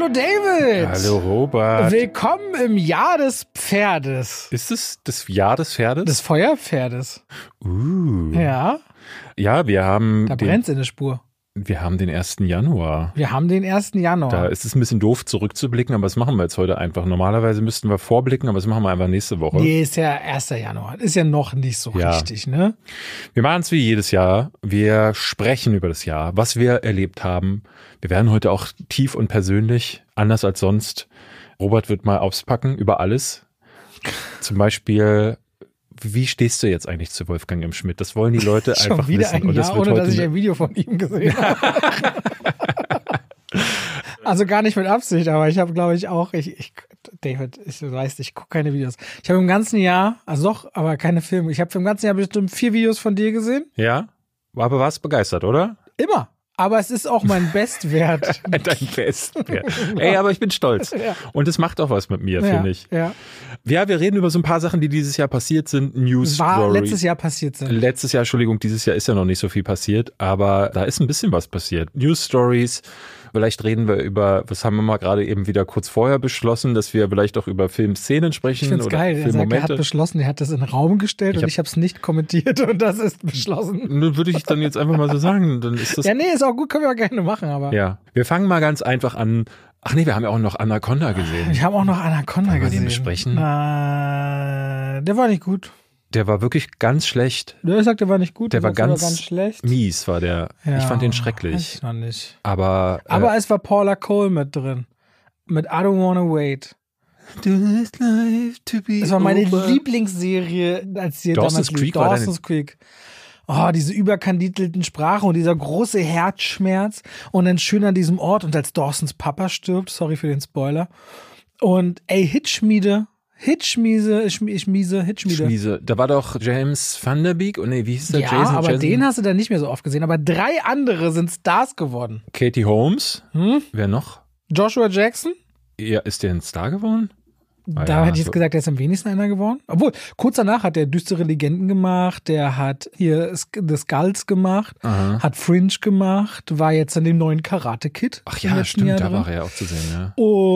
Hallo David! Hallo Robert! Willkommen im Jahr des Pferdes. Ist es das Jahr des Pferdes? Des Feuerpferdes. Ja. Ja, wir haben... Da brennt's in der Spur. Wir haben den 1. Januar. Wir haben den 1. Januar. Da ist es ein bisschen doof zurückzublicken, aber das machen wir jetzt heute einfach. Normalerweise müssten wir vorblicken, aber das machen wir einfach nächste Woche. Nee, ist ja 1. Januar. Ist ja noch nicht so richtig, ne? Wir machen es wie jedes Jahr. Wir sprechen über das Jahr, was wir erlebt haben. Wir werden heute auch tief und persönlich, anders als sonst. Robert wird mal auspacken über alles. Zum Beispiel... Wie stehst du jetzt eigentlich zu Wolfgang M. Schmidt? Das wollen die Leute einfach wieder wissen. Ein Jahr, ohne dass ich ein Video von ihm gesehen habe. Also gar nicht mit Absicht, aber ich habe, glaube ich, auch, David, ich weiß, ich gucke keine Videos. Ich habe im ganzen Jahr, also doch, aber keine Filme. Ich habe im ganzen Jahr bestimmt 4 Videos von dir gesehen. Ja, aber warst begeistert, oder? Immer. Aber es ist auch mein Bestwert. Dein Bestwert. Ey, aber ich bin stolz. Ja. Und es macht auch was mit mir, finde ich. Ja. Ja, wir reden über so ein paar Sachen, die dieses Jahr passiert sind. News Story. Letztes Jahr passiert sind. Letztes Jahr, Entschuldigung, dieses Jahr ist ja noch nicht so viel passiert, aber da ist ein bisschen was passiert. News Stories. Vielleicht reden wir über, was haben wir mal gerade eben wieder kurz vorher beschlossen, dass wir vielleicht auch über Filmszenen sprechen. Ich finde es geil. Er hat beschlossen, er hat das in den Raum gestellt und ich habe es nicht kommentiert und das ist beschlossen. Würde ich dann jetzt einfach mal so sagen. Dann ist das ja, nee, ist auch gut, können wir auch gerne machen. Aber ja, wir fangen mal ganz einfach an. Ach nee, wir haben ja auch noch Anaconda gesehen. Ich habe auch noch Anaconda gesehen. Wollen wir den besprechen? Der war nicht gut. Der war wirklich ganz schlecht. Der sagt, der war nicht gut. Der war ganz schlecht. Mies, war der. Ja, ich fand den schrecklich. Weiß ich noch nicht. Aber es war Paula Cole mit drin. Mit I Don't Wanna Wait. Das war meine Lieblingsserie, als sie Dawson's Creek war Dawson's Creek. Oh, diese überkandidelten Sprachen und dieser große Herzschmerz und dann schön an diesem Ort und als Dawsons Papa stirbt, sorry für den Spoiler. Und Hitschmiede. Da war doch James Van Der Beek, wie hieß der? Ja, aber den hast du dann nicht mehr so oft gesehen. Aber 3 andere sind Stars geworden. Katie Holmes. Wer noch? Joshua Jackson. Ja, ist der ein Star geworden? Da hätte ich jetzt gesagt, der ist am wenigsten einer geworden. Obwohl, kurz danach hat der Düstere Legenden gemacht, der hat hier The Skulls gemacht, hat Fringe gemacht, war jetzt in dem neuen Karate Kid. Ach ja, stimmt, da war er ja auch zu sehen, ja.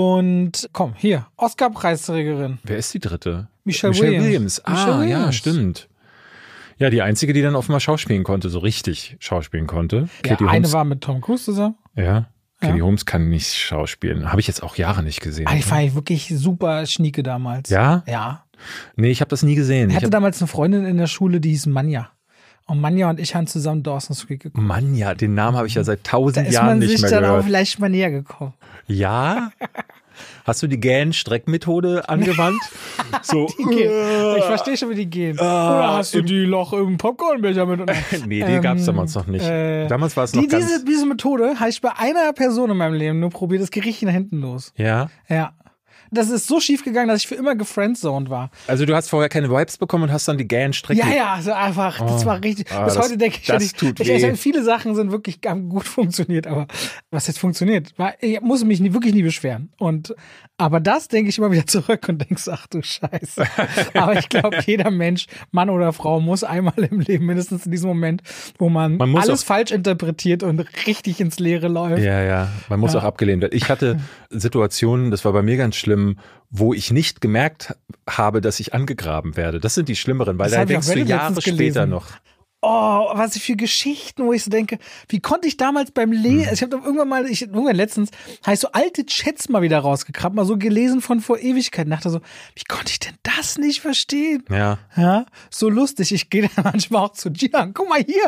Und komm, hier, Oscar-Preisträgerin. Wer ist die dritte? Michelle Williams. Ja, stimmt. Ja, die einzige, die dann offenbar schauspielen konnte, so richtig schauspielen konnte. Ja, eine war mit Tom Cruise zusammen. Ja. Katie Holmes kann nicht schauspielen. Habe ich jetzt auch Jahre nicht gesehen. Ich fand wirklich super schnieke damals. Ja? Ja. Nee, ich habe das nie gesehen. Ich hatte damals eine Freundin in der Schule, die hieß Manja. Und Manja und ich haben zusammen Dawson's Creek geguckt. Manja, den Namen habe ich ja seit 1000 Jahren nicht mehr gehört. Da ist man sich dann auch vielleicht mal näher gekommen. Ja? Hast du die Gähn-Streckmethode angewandt? So. Ich verstehe schon, wie die gehen. Oder hast du die Loch im Popcornbecher mit? Nee, die gab es damals noch nicht. Damals war es noch diese Methode habe ich bei einer Person in meinem Leben nur probiert. Das geht richtig nach hinten los. Ja? Ja. Das ist so schief gegangen, dass ich für immer gefriendzoned war. Also du hast vorher keine Vibes bekommen und hast dann die Gähn-Strecke... Ja, also einfach, das war richtig... Bis heute denke ich, viele Sachen sind wirklich gut funktioniert, aber was jetzt funktioniert, ich muss mich wirklich nie beschweren. Aber das denke ich immer wieder zurück und denke, ach du Scheiße. Aber ich glaube, jeder Mensch, Mann oder Frau, muss einmal im Leben, mindestens in diesem Moment, wo man alles falsch interpretiert und richtig ins Leere läuft. Ja, man muss auch abgelehnt werden. Ich hatte Situationen, das war bei mir ganz schlimm, wo ich nicht gemerkt habe, dass ich angegraben werde. Das sind die schlimmeren, weil da denkst du Jahre später noch. Oh, was für Geschichten, wo ich so denke, wie konnte ich damals beim Lesen, ich habe irgendwann letztens, habe ich so alte Chats mal wieder rausgekramt, mal so gelesen von vor Ewigkeiten, dachte so, wie konnte ich denn das nicht verstehen? Ja, so lustig, ich gehe dann manchmal auch zu Gian, guck mal hier,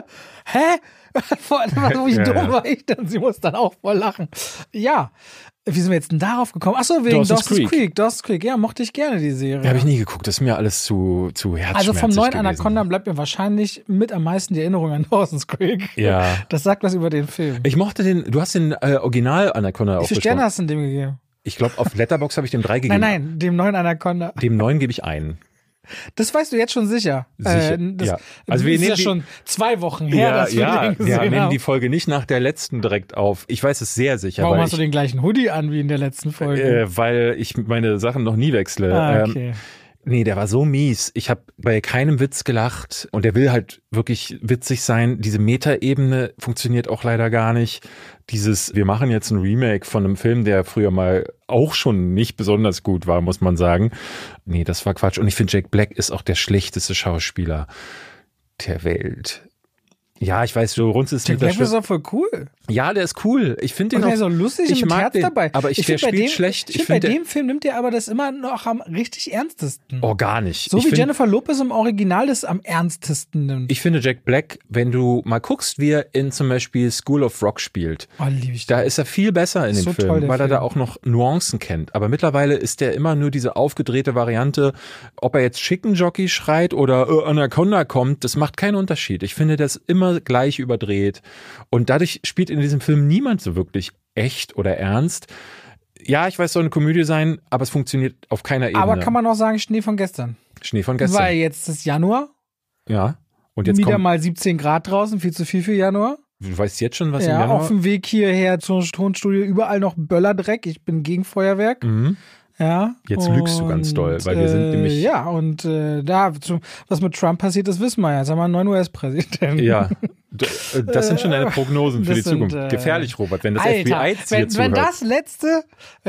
wie dumm war ich denn? Sie muss dann auch voll lachen. Ja, wie sind wir jetzt denn darauf gekommen? Achso, wegen Dawson's Creek. Dawson's Creek, ja, mochte ich gerne die Serie. Ja, habe ich nie geguckt, das ist mir alles zu herzschmerzig Also vom neuen gewesen. Anaconda bleibt mir wahrscheinlich mit am meisten die Erinnerung an Dawson's Creek. Ja. Das sagt was über den Film. Ich mochte du hast den Original Anaconda auch. Wie viele Sterne hast du dem gegeben? Ich glaube, auf Letterboxd habe ich dem 3 gegeben. Nein, dem neuen Anaconda. Dem 9 gebe ich 1. Das weißt du jetzt schon sicher. Ja. Also wir nehmen ja schon 2 Wochen her, dass wir den gesehen haben. Wir nehmen die Folge nicht nach der letzten direkt auf. Ich weiß es sehr sicher. Warum hast du den gleichen Hoodie an wie in der letzten Folge? Weil ich meine Sachen noch nie wechsle. Okay. Nee, der war so mies. Ich habe bei keinem Witz gelacht und der will halt wirklich witzig sein. Diese Metaebene funktioniert auch leider gar nicht. Wir machen jetzt ein Remake von einem Film, der früher mal auch schon nicht besonders gut war, muss man sagen. Nee, das war Quatsch. Und ich finde, Jack Black ist auch der schlechteste Schauspieler der Welt. Ja, ich weiß, du runzelst mit der Stirn. Der ist doch voll cool. Ja, der ist cool. Ich finde den auch. Der ist so lustig und mit Herz dabei. Aber der spielt schlecht. Ich finde, bei dem Film nimmt er aber das immer noch am richtig ernstesten. Oh, gar nicht. So wie Jennifer Lopez im Original das am ernstesten nimmt. Ich finde Jack Black, wenn du mal guckst, wie er in zum Beispiel School of Rock spielt, lieb ich da ist er viel besser in dem so Film, toll, weil er Film. da auch noch Nuancen kennt. Aber mittlerweile ist der immer nur diese aufgedrehte Variante, ob er jetzt Chicken Jockey schreit oder Anaconda kommt, das macht keinen Unterschied. Ich finde das immer gleich überdreht. Und dadurch spielt in diesem Film niemand so wirklich echt oder ernst. Ja, ich weiß, es soll eine Komödie sein, aber es funktioniert auf keiner Ebene. Aber kann man auch sagen, Schnee von gestern. Schnee von gestern. Weil jetzt ist Januar. Ja. Und jetzt wieder mal 17 Grad draußen, viel zu viel für Januar. Du weißt jetzt schon, was im Ja, Januar... auf dem Weg hierher zum Tonstudio überall noch Böllerdreck. Ich bin gegen Feuerwerk. Mhm. Ja. Jetzt lügst du ganz doll, weil wir sind nämlich... Ja, und was mit Trump passiert, das wissen wir ja. Jetzt haben wir einen neuen US-Präsidenten. Ja, das sind schon deine Prognosen für die Zukunft. Gefährlich, Robert, wenn das FBI hier zuhört. Wenn das letzte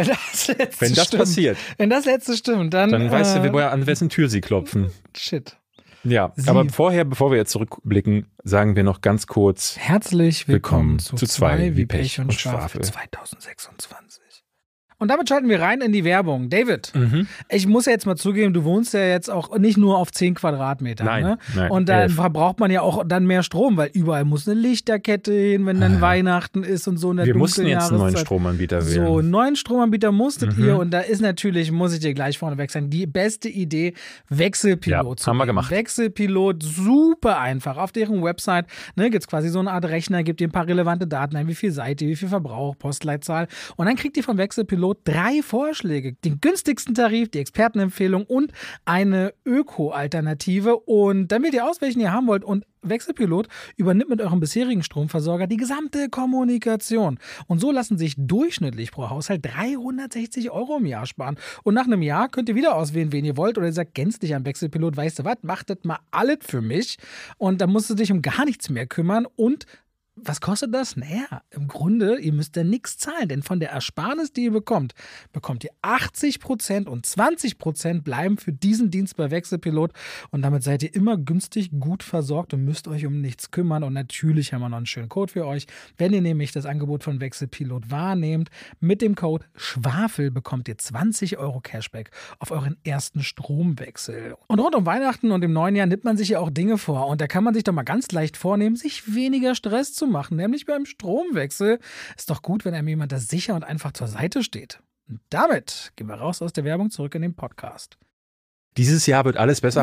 passiert. Wenn das letzte stimmt, dann weißt du, an wessen Tür sie klopfen. Shit. Ja, aber bevor wir jetzt zurückblicken, sagen wir noch ganz kurz herzlich willkommen zu 2 wie Pech und Schwafel 2026. Und damit schalten wir rein in die Werbung. David, ich muss ja jetzt mal zugeben, du wohnst ja jetzt auch nicht nur auf 10 Quadratmetern. Nein, ne? Und dann verbraucht man ja auch dann mehr Strom, weil überall muss eine Lichterkette hin, wenn dann Weihnachten ist und so. In der wir mussten jetzt einen neuen Jahreszeit. Stromanbieter wählen. So, einen neuen Stromanbieter musstet ihr und da ist natürlich, muss ich dir gleich vorneweg sagen, die beste Idee, Wechselpilot zu haben wir nehmen. gemacht. Wechselpilot, super einfach. Auf deren Website gibt es quasi so eine Art Rechner, gibt ihr ein paar relevante Daten ein, wie viel seid ihr, wie viel Verbrauch, Postleitzahl und dann kriegt ihr vom Wechselpilot 3 Vorschläge. Den günstigsten Tarif, die Expertenempfehlung und eine Öko-Alternative. Und dann wählt ihr aus, welchen ihr haben wollt. Und Wechselpilot übernimmt mit eurem bisherigen Stromversorger die gesamte Kommunikation. Und so lassen sich durchschnittlich pro Haushalt 360 € im Jahr sparen. Und nach einem Jahr könnt ihr wieder auswählen, wen ihr wollt. Oder ihr sagt gänzlich am Wechselpilot, weißt du was, macht das mal alles für mich. Und dann musst du dich um gar nichts mehr kümmern. Und was kostet das? Naja, im Grunde, ihr müsst ja nichts zahlen, denn von der Ersparnis, die ihr bekommt ihr 80% und 20% bleiben für diesen Dienst bei Wechselpilot und damit seid ihr immer günstig gut versorgt und müsst euch um nichts kümmern und natürlich haben wir noch einen schönen Code für euch. Wenn ihr nämlich das Angebot von Wechselpilot wahrnehmt, mit dem Code SCHWAFEL bekommt ihr 20 € Cashback auf euren ersten Stromwechsel. Und rund um Weihnachten und im neuen Jahr nimmt man sich ja auch Dinge vor und da kann man sich doch mal ganz leicht vornehmen, sich weniger Stress zu machen, nämlich beim Stromwechsel. Ist doch gut, wenn einem jemand da sicher und einfach zur Seite steht. Und damit gehen wir raus aus der Werbung zurück in den Podcast. Dieses Jahr wird alles besser.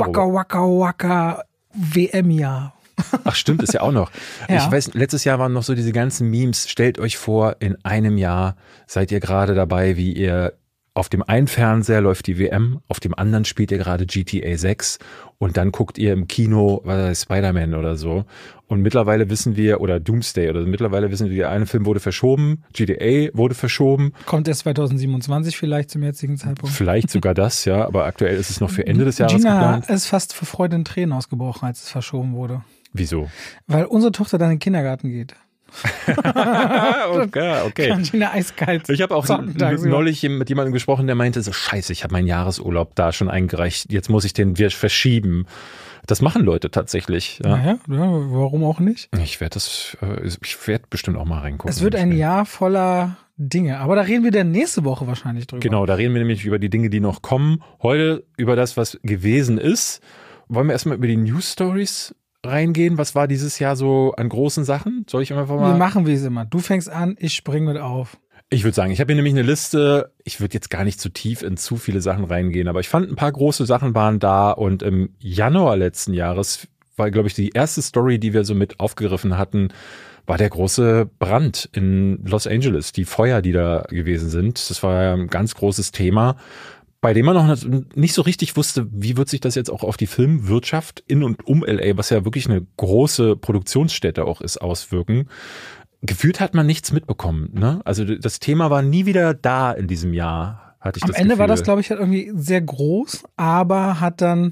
Waka WM-Jahr. Ach stimmt, ist ja auch noch. Ja. Ich weiß, letztes Jahr waren noch so diese ganzen Memes. Stellt euch vor, in einem Jahr seid ihr gerade dabei, wie ihr auf dem einen Fernseher läuft die WM, auf dem anderen spielt ihr gerade GTA 6 und dann guckt ihr im Kino Spider-Man oder so. Und mittlerweile wissen wir, oder Doomsday, oder mittlerweile wissen wir, der eine Film wurde verschoben, GTA wurde verschoben. Kommt erst 2027 vielleicht zum jetzigen Zeitpunkt. Vielleicht sogar das, ja, aber aktuell ist es noch für Ende des Jahres Gina geplant. ist fast vor Freude in Tränen ausgebrochen, als es verschoben wurde. Wieso? Weil unsere Tochter dann in den Kindergarten geht. Okay. Gina eiskalt. Ich habe auch neulich mit jemandem gesprochen, der meinte so, scheiße, ich habe meinen Jahresurlaub da schon eingereicht, jetzt muss ich den verschieben. Das machen Leute tatsächlich. Ja. Naja, warum auch nicht? Ich werde bestimmt auch mal reingucken. Es wird ein Jahr voller Dinge, aber da reden wir dann nächste Woche wahrscheinlich drüber. Genau, da reden wir nämlich über die Dinge, die noch kommen. Heute über das, was gewesen ist. Wollen wir erstmal über die News Stories reingehen? Was war dieses Jahr so an großen Sachen? Soll ich einfach mal... Wir machen wie es immer. Du fängst an, ich springe mit auf. Ich würde sagen, ich habe hier nämlich eine Liste. Ich würde jetzt gar nicht zu tief in zu viele Sachen reingehen, aber ich fand, ein paar große Sachen waren da und im Januar letzten Jahres war, glaube ich, die erste Story, die wir so mit aufgegriffen hatten, war der große Brand in Los Angeles, die Feuer, die da gewesen sind. Das war ja ein ganz großes Thema, bei dem man noch nicht so richtig wusste, wie wird sich das jetzt auch auf die Filmwirtschaft in und um LA, was ja wirklich eine große Produktionsstätte auch ist, auswirken. Gefühlt hat man nichts mitbekommen, ne? Also das Thema war nie wieder da in diesem Jahr. hatte ich am das Ende Gefühl. war das, glaube ich, halt irgendwie sehr groß, aber hat dann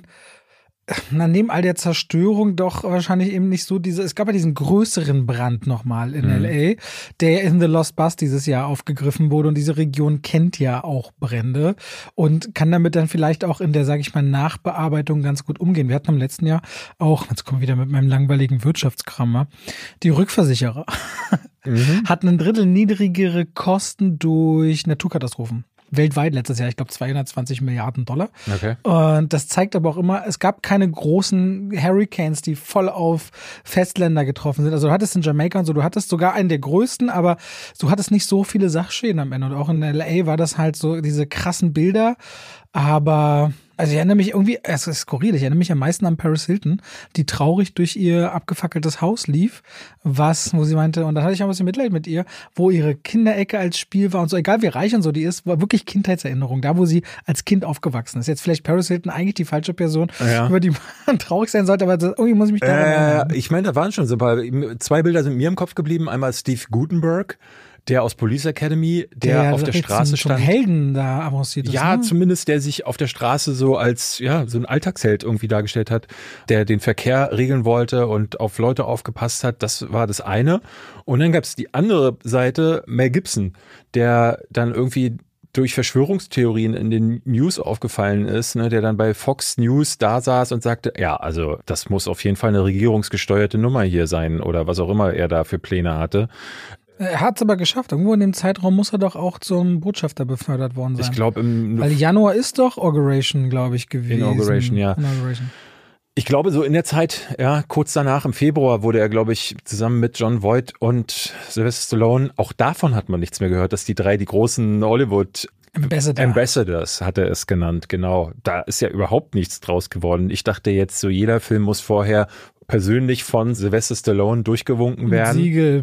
neben all der Zerstörung doch wahrscheinlich eben nicht so es gab ja diesen größeren Brand nochmal in L.A., der in The Lost Bus dieses Jahr aufgegriffen wurde und diese Region kennt ja auch Brände und kann damit dann vielleicht auch in der, sage ich mal, Nachbearbeitung ganz gut umgehen. Wir hatten im letzten Jahr auch, jetzt komme ich wieder mit meinem langweiligen Wirtschaftskrammer, die Rückversicherer hatten ein Drittel niedrigere Kosten durch Naturkatastrophen. Weltweit letztes Jahr, ich glaube 220 Milliarden $. Okay. Und das zeigt aber auch immer, es gab keine großen Hurricanes, die voll auf Festländer getroffen sind. Also du hattest in Jamaika und so, du hattest sogar einen der größten, aber du hattest nicht so viele Sachschäden am Ende. Und auch in L.A. war das halt so diese krassen Bilder. Aber, also ich erinnere mich irgendwie, es ist skurril, ich erinnere mich am meisten an Paris Hilton, die traurig durch ihr abgefackeltes Haus lief, wo sie meinte, und da hatte ich auch ein bisschen Mitleid mit ihr, wo ihre Kinderecke als Spiel war und so, egal wie reich und so die ist, war wirklich Kindheitserinnerung, da wo sie als Kind aufgewachsen ist. Jetzt vielleicht Paris Hilton eigentlich die falsche Person, über die man traurig sein sollte, aber irgendwie muss ich mich da erinnern. Ich meine, da waren schon so ein paar, 2 Bilder sind mir im Kopf geblieben, einmal Steve Guttenberg, der aus Police Academy, der auf der Straße stand. Zum Helden da avanciert ist. Ja, zumindest der sich auf der Straße so als, ja, so ein Alltagsheld irgendwie dargestellt hat, der den Verkehr regeln wollte und auf Leute aufgepasst hat. Das war das eine. Und dann gab es die andere Seite, Mel Gibson, der dann irgendwie durch Verschwörungstheorien in den News aufgefallen ist, ne, der dann bei Fox News da saß und sagte, ja, also das muss auf jeden Fall eine regierungsgesteuerte Nummer hier sein oder was auch immer er da für Pläne hatte. Er hat es aber geschafft. Irgendwo in dem Zeitraum muss er doch auch zum Botschafter befördert worden sein. Ich glaube weil Januar ist doch Inauguration, glaube ich, gewesen. Inauguration, ja. Ich glaube, so in der Zeit, ja, kurz danach, im Februar, wurde er, glaube ich, zusammen mit Jon Voight und Sylvester Stallone, auch davon hat man nichts mehr gehört, dass die großen Hollywood Ambassadors hat er es genannt, genau. Da ist ja überhaupt nichts draus geworden. Ich dachte jetzt, so jeder Film muss vorher persönlich von Sylvester Stallone durchgewunken werden. Siegel.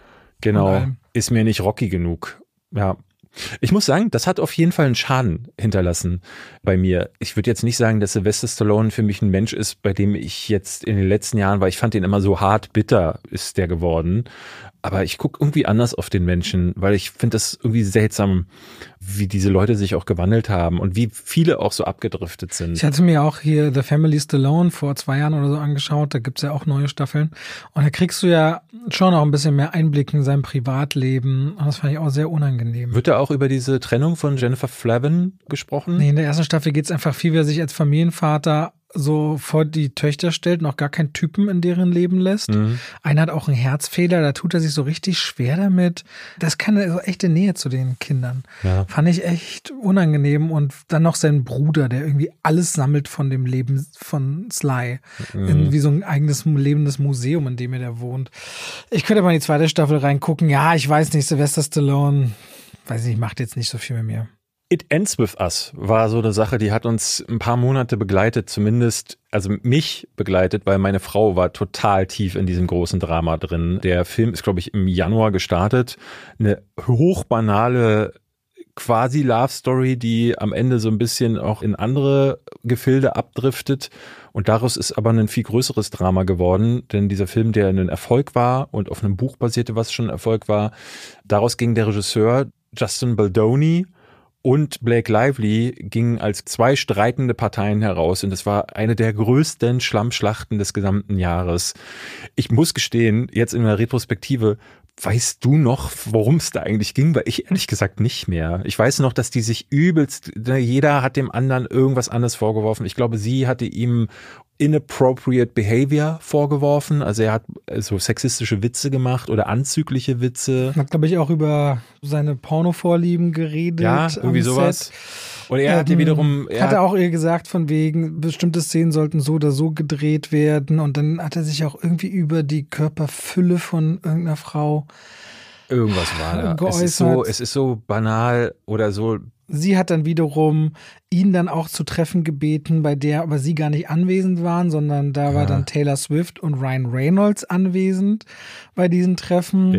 Genau, ist mir nicht Rocky genug. Ja. Ich muss sagen, das hat auf jeden Fall einen Schaden hinterlassen bei mir. Ich würde jetzt nicht sagen, dass Sylvester Stallone für mich ein Mensch ist, bei dem ich jetzt in den letzten Jahren, weil ich fand ihn immer so hart bitter, ist der geworden. Aber ich gucke irgendwie anders auf den Menschen, weil ich finde das irgendwie seltsam, wie diese Leute sich auch gewandelt haben und wie viele auch so abgedriftet sind. Ich hatte mir auch hier The Family Stallone vor 2 Jahren oder so angeschaut, da gibt's ja auch neue Staffeln und da kriegst du ja schon auch ein bisschen mehr Einblick in sein Privatleben und das fand ich auch sehr unangenehm. Wird da auch über diese Trennung von Jennifer Flavin gesprochen? Nee, in der ersten Staffel geht's einfach viel, wie er sich als Familienvater so vor die Töchter stellt, noch gar keinen Typen in deren Leben lässt. Einer hat auch einen Herzfehler, da tut er sich so richtig schwer damit. Das ist keine so echte Nähe zu den Kindern. Ja. Fand ich echt unangenehm. Und dann noch sein Bruder, der irgendwie alles sammelt von dem Leben von Sly. Wie so ein eigenes lebendes Museum, in dem er da wohnt. Ich könnte mal in die 2. Staffel reingucken. Ja, ich weiß nicht, Sylvester Stallone, weiß nicht, macht jetzt nicht so viel mit mir. It Ends With Us war so eine Sache, die hat uns ein paar Monate begleitet, zumindest, also mich begleitet, weil meine Frau war total tief in diesem großen Drama drin. Der Film ist, glaube ich, im Januar gestartet. Eine hochbanale quasi Love Story, die am Ende so ein bisschen auch in andere Gefilde abdriftet. Und daraus ist aber ein viel größeres Drama geworden, denn dieser Film, der ein Erfolg war und auf einem Buch basierte, was schon ein Erfolg war, daraus ging der Regisseur Justin Baldoni und Blake Lively gingen als 2 streitende Parteien heraus und es war eine der größten Schlammschlachten des gesamten Jahres. Ich muss gestehen, jetzt in der Retrospektive, weißt du noch, worum es da eigentlich ging? Weil ich ehrlich gesagt nicht mehr. Ich weiß noch, dass die sich übelst, jeder hat dem anderen irgendwas anderes vorgeworfen. Ich glaube, sie hatte ihm inappropriate behavior vorgeworfen. Also er hat so sexistische Witze gemacht oder anzügliche Witze. Hat, glaube ich, auch über seine Pornovorlieben geredet. Ja, irgendwie sowas. Und er hat wiederum... Hat er auch ihr gesagt, von wegen, bestimmte Szenen sollten so oder so gedreht werden. Und dann hat er sich auch irgendwie über die Körperfülle von irgendeiner Frau irgendwas war da. Es ist so banal oder so. Sie hat dann wiederum ihn dann auch zu Treffen gebeten, bei der aber sie gar nicht anwesend waren, sondern da war dann Taylor Swift und Ryan Reynolds anwesend bei diesen Treffen,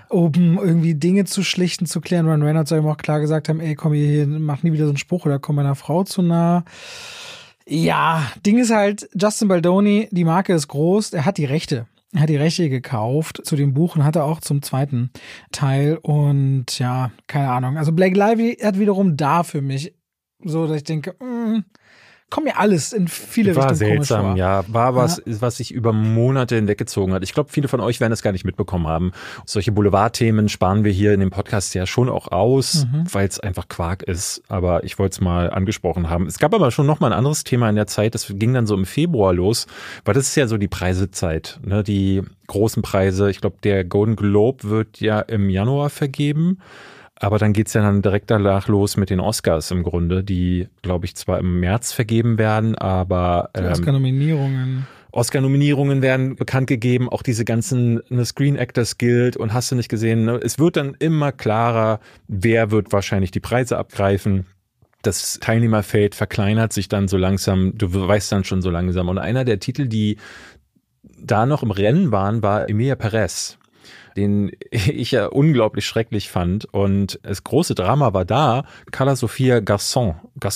um irgendwie Dinge zu schlichten, zu klären. Ryan Reynolds soll ihm auch klar gesagt haben, ey, komm hier, mach nie wieder so einen Spruch oder komm meiner Frau zu nah. Ja, Ding ist halt, Justin Baldoni, die Marke ist groß, er hat die Rechte hat die Rechte gekauft zu dem Buch und hatte auch zum zweiten Teil. Und ja, keine Ahnung. Also Blake Lively hat wiederum da für mich so, dass ich denke, kommt mir alles in viele Richtungen komisch vor. War seltsam, ja. War was sich über Monate hinweggezogen hat. Ich glaube, viele von euch werden das gar nicht mitbekommen haben. Solche Boulevardthemen sparen wir hier in dem Podcast ja schon auch aus, weil es einfach Quark ist. Aber ich wollte es mal angesprochen haben. Es gab aber schon noch mal ein anderes Thema in der Zeit. Das ging dann so im Februar los, weil das ist ja so die Preisezeit, ne? Die großen Preise. Ich glaube, der Golden Globe wird ja im Januar vergeben. Aber dann geht's ja dann direkt danach los mit den Oscars im Grunde, die, glaube ich, zwar im März vergeben werden, aber Oscar-Nominierungen werden bekannt gegeben, auch diese ganzen Screen Actors Guild und hast du nicht gesehen. Ne? Es wird dann immer klarer, wer wird wahrscheinlich die Preise abgreifen. Das Teilnehmerfeld verkleinert sich dann so langsam, du weißt dann schon so langsam. Und einer der Titel, die da noch im Rennen waren, war Emilia Perez, den ich ja unglaublich schrecklich fand. Und das große Drama war da, Carla Sofia Gascon.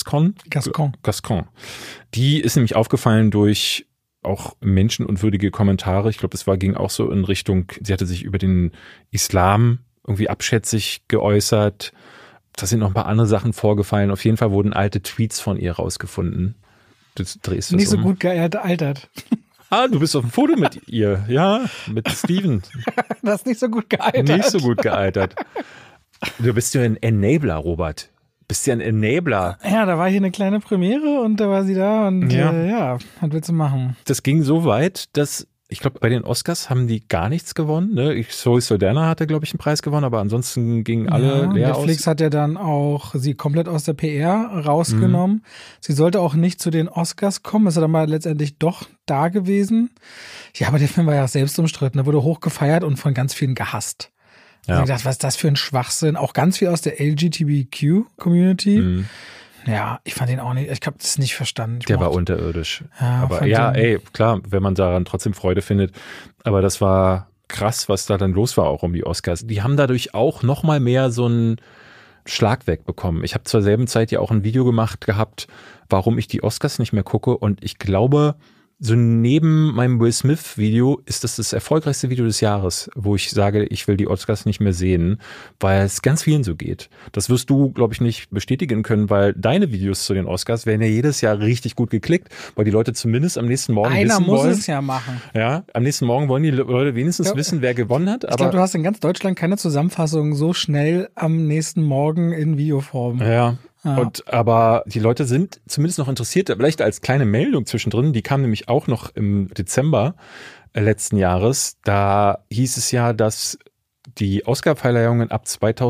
Die ist nämlich aufgefallen durch auch menschenunwürdige Kommentare. Ich glaube, ging auch so in Richtung, sie hatte sich über den Islam irgendwie abschätzig geäußert. Da sind noch ein paar andere Sachen vorgefallen. Auf jeden Fall wurden alte Tweets von ihr rausgefunden. Du drehst das nicht so gut gealtert. Ah, du bist auf dem Foto mit ihr, ja, mit Steven. Das ist nicht so gut gealtert. Nicht so gut gealtert. Du bist ja ein Enabler, Robert. Bist ja ein Enabler. Ja, da war hier eine kleine Premiere und da war sie da und was willst du machen? Das ging so weit, dass ich glaube, bei den Oscars haben die gar nichts gewonnen. Ne? Zoe Saldana hatte, glaube ich, einen Preis gewonnen, aber ansonsten gingen alle leer aus. Netflix hat ja dann auch sie komplett aus der PR rausgenommen. Sie sollte auch nicht zu den Oscars kommen, ist ja dann mal letztendlich doch da gewesen. Ja, aber der Film war ja selbst umstritten. Der wurde hochgefeiert und von ganz vielen gehasst. Ja. Ich habe gedacht, was ist das für ein Schwachsinn? Auch ganz viel aus der LGBTQ-Community. Ja, ich fand ihn auch nicht, ich habe das nicht verstanden. Der war unterirdisch. Ja, aber ja, klar, wenn man daran trotzdem Freude findet. Aber das war krass, was da dann los war auch um die Oscars. Die haben dadurch auch noch mal mehr so einen Schlag wegbekommen. Ich habe zur selben Zeit ja auch ein Video gemacht gehabt, warum ich die Oscars nicht mehr gucke. Und ich glaube, so neben meinem Will Smith-Video ist das erfolgreichste Video des Jahres, wo ich sage, ich will die Oscars nicht mehr sehen, weil es ganz vielen so geht. Das wirst du, glaube ich, nicht bestätigen können, weil deine Videos zu den Oscars werden ja jedes Jahr richtig gut geklickt, weil die Leute zumindest am nächsten Morgen wissen wollen. Einer muss es ja machen. Ja, am nächsten Morgen wollen die Leute wenigstens wissen, wer gewonnen hat. Ich glaube, du hast in ganz Deutschland keine Zusammenfassung so schnell am nächsten Morgen in Videoform. Ja. Aber die Leute sind zumindest noch interessiert, vielleicht als kleine Meldung zwischendrin, die kam nämlich auch noch im Dezember letzten Jahres. Da hieß es ja, dass die Oscar-Verleihungen ab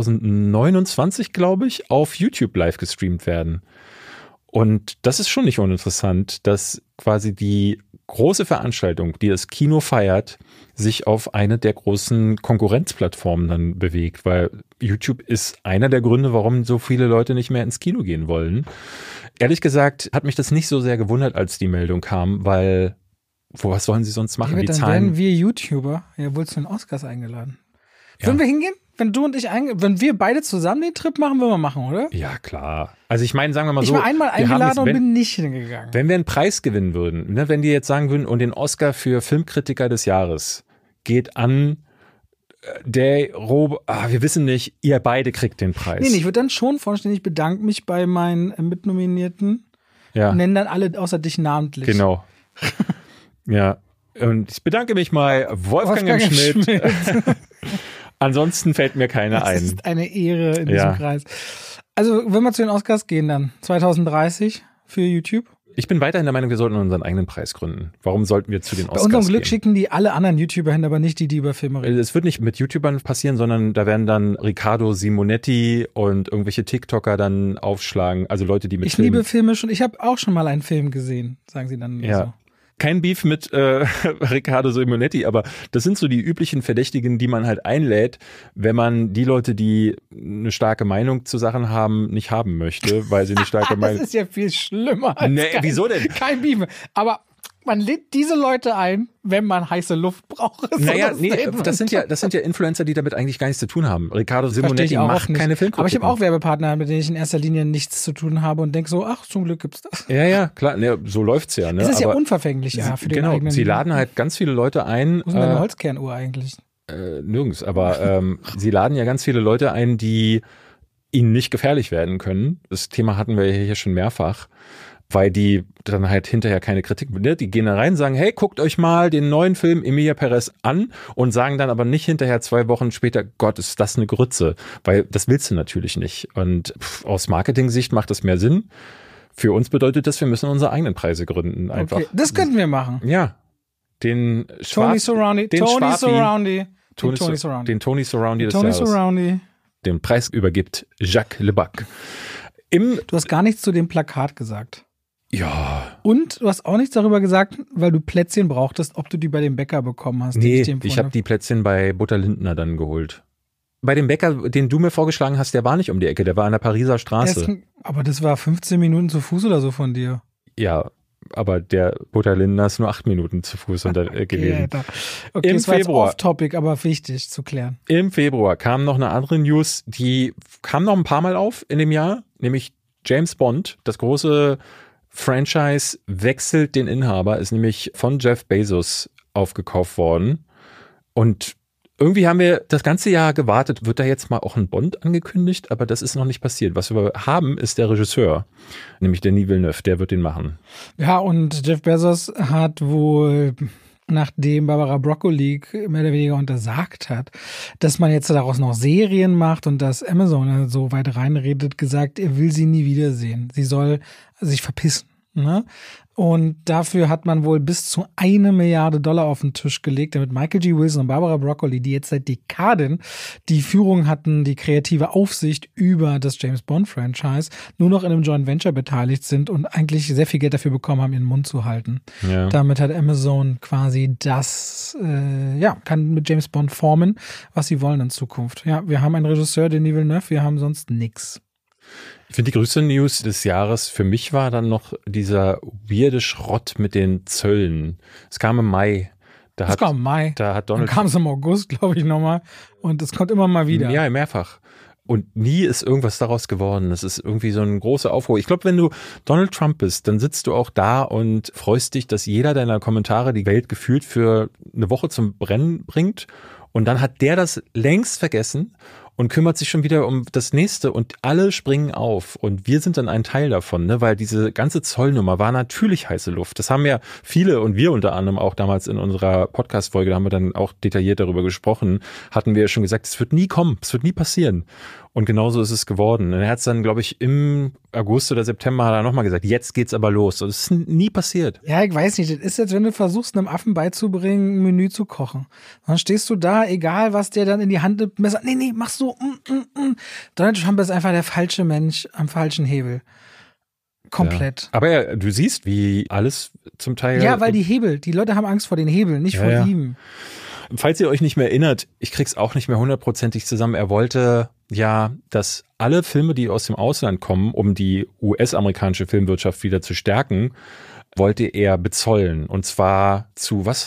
2029, glaube ich, auf YouTube live gestreamt werden. Und das ist schon nicht uninteressant, dass quasi die große Veranstaltung, die das Kino feiert, sich auf eine der großen Konkurrenzplattformen dann bewegt, weil YouTube ist einer der Gründe, warum so viele Leute nicht mehr ins Kino gehen wollen. Ehrlich gesagt hat mich das nicht so sehr gewundert, als die Meldung kam, weil was sollen sie sonst machen? Dann werden wir YouTuber ja wohl zu den Oscars eingeladen. Ja. Würden wir hingehen? Wenn du und ich wenn wir beide zusammen den Trip machen, würden wir machen, oder? Ja, klar. Also ich meine, sagen wir mal so. Ich war einmal eingeladen und bin nicht hingegangen. Wenn wir einen Preis gewinnen würden, ne, wenn die jetzt sagen würden, und den Oscar für Filmkritiker des Jahres geht an wir wissen nicht, ihr beide kriegt den Preis. Nee, ich würde dann schon vorstellen, ich bedanke mich bei meinen Mitnominierten. Ja. Nennen dann alle außer dich namentlich. Genau. Ja. Und ich bedanke mich mal Wolfgang Schmidt. Ansonsten fällt mir keiner ein. Das ist eine Ehre in diesem Kreis. Also, wenn wir zu den Oscars gehen, dann 2030 für YouTube. Ich bin weiterhin der Meinung, wir sollten unseren eigenen Preis gründen. Warum sollten wir zu den Oscars gehen? Bei unserem Glück schicken die alle anderen YouTuber hin, aber nicht die über Filme reden. Es wird nicht mit YouTubern passieren, sondern da werden dann Riccardo Simonetti und irgendwelche TikToker dann aufschlagen. Also Leute, die mit Filmen... Ich liebe Filme schon. Ich habe auch schon mal einen Film gesehen, sagen sie dann so. Kein Beef mit Riccardo Simonetti, aber das sind so die üblichen Verdächtigen, die man halt einlädt, wenn man die Leute, die eine starke Meinung zu Sachen haben, nicht haben möchte, weil sie eine starke Meinung... Das ist ja viel schlimmer als wieso denn? Kein Beef. Aber Man lädt diese Leute ein, wenn man heiße Luft braucht. Naja, das sind ja Influencer, die damit eigentlich gar nichts zu tun haben. Riccardo Simonetti macht keine Filmkritiken. Aber ich habe auch Werbepartner, mit denen ich in erster Linie nichts zu tun habe und denke so, ach, zum Glück gibt's das. Ja, klar, so läuft's ja. Ne? Es ist ja unverfänglich, für den eigenen... Sie laden halt ganz viele Leute ein. Wo ist denn deine Holzkernuhr eigentlich? Nirgends, aber sie laden ja ganz viele Leute ein, die ihnen nicht gefährlich werden können. Das Thema hatten wir hier schon mehrfach. Weil die dann halt hinterher keine Kritik, ne? Die gehen da rein und sagen, hey, guckt euch mal den neuen Film Emilia Perez an und sagen dann aber nicht hinterher 2 Wochen später, Gott, ist das eine Grütze, weil das willst du natürlich nicht. Und aus Marketing-Sicht macht das mehr Sinn. Für uns bedeutet das, wir müssen unsere eigenen Preise gründen einfach. Okay, das könnten wir machen. Ja, den Tony Surroundy des Jahres. Den Preis übergibt Jacques Lebac. Du hast gar nichts zu dem Plakat gesagt. Ja. Und du hast auch nichts darüber gesagt, weil du Plätzchen brauchtest, ob du die bei dem Bäcker bekommen hast. Nee, ich habe die Plätzchen bei Butter Lindner dann geholt. Bei dem Bäcker, den du mir vorgeschlagen hast, der war nicht um die Ecke, der war an der Pariser Straße. Aber das war 15 Minuten zu Fuß oder so von dir. Ja, aber der Butter Lindner ist nur 8 Minuten zu Fuß gewesen. Okay, das war jetzt off-topic, aber wichtig zu klären. Im Februar kam noch eine andere News, die kam noch ein paar Mal auf in dem Jahr, nämlich James Bond, das große Franchise wechselt den Inhaber, ist nämlich von Jeff Bezos aufgekauft worden. Und irgendwie haben wir das ganze Jahr gewartet, wird da jetzt mal auch ein Bond angekündigt, aber das ist noch nicht passiert. Was wir haben, ist der Regisseur, nämlich Denis Villeneuve, der wird den machen. Ja, und Jeff Bezos hat wohl, nachdem Barbara Broccoli mehr oder weniger untersagt hat, dass man jetzt daraus noch Serien macht und dass Amazon so weit reinredet, gesagt, er will sie nie wiedersehen. Sie soll sich verpissen. Ne? Und dafür hat man wohl bis zu $1 Milliarde auf den Tisch gelegt, damit Michael G. Wilson und Barbara Broccoli, die jetzt seit Dekaden die Führung hatten, die kreative Aufsicht über das James-Bond-Franchise, nur noch in einem Joint Venture beteiligt sind und eigentlich sehr viel Geld dafür bekommen haben, ihren Mund zu halten. Ja. Damit hat Amazon quasi kann mit James Bond formen, was sie wollen in Zukunft. Ja, wir haben einen Regisseur, Denis Villeneuve, wir haben sonst nix. Ich finde, die größte News des Jahres für mich war dann noch dieser weirde Schrott mit den Zöllen. Es kam im Mai. Da kam es im August, glaube ich, nochmal. Und es kommt immer mal wieder. Ja, mehrfach. Und nie ist irgendwas daraus geworden. Das ist irgendwie so ein großer Aufruhr. Ich glaube, wenn du Donald Trump bist, dann sitzt du auch da und freust dich, dass jeder deiner Kommentare die Welt gefühlt für eine Woche zum Brennen bringt. Und dann hat der das längst vergessen und kümmert sich schon wieder um das Nächste und alle springen auf und wir sind dann ein Teil davon, ne? Weil diese ganze Zollnummer war natürlich heiße Luft. Das haben ja viele und wir unter anderem auch damals in unserer Podcast-Folge, da haben wir dann auch detailliert darüber gesprochen, hatten wir ja schon gesagt, es wird nie kommen, es wird nie passieren. Und genauso ist es geworden. Und er hat es dann, glaube ich, im August oder September hat er nochmal gesagt, jetzt geht's aber los. Und es ist nie passiert. Ja, ich weiß nicht, das ist jetzt, wenn du versuchst, einem Affen beizubringen, ein Menü zu kochen. Dann stehst du da, egal was der dann in die Hand nimmt, Messer, nee, mach so, Donald Trump ist einfach der falsche Mensch am falschen Hebel. Komplett. Ja. Aber ja, du siehst, wie alles zum Teil... Ja, weil die Leute haben Angst vor den Hebeln, nicht vor ihm. Falls ihr euch nicht mehr erinnert, ich krieg's auch nicht mehr 100%ig zusammen. Er wollte ja, dass alle Filme, die aus dem Ausland kommen, um die US-amerikanische Filmwirtschaft wieder zu stärken, wollte er bezollen. Und zwar zu was?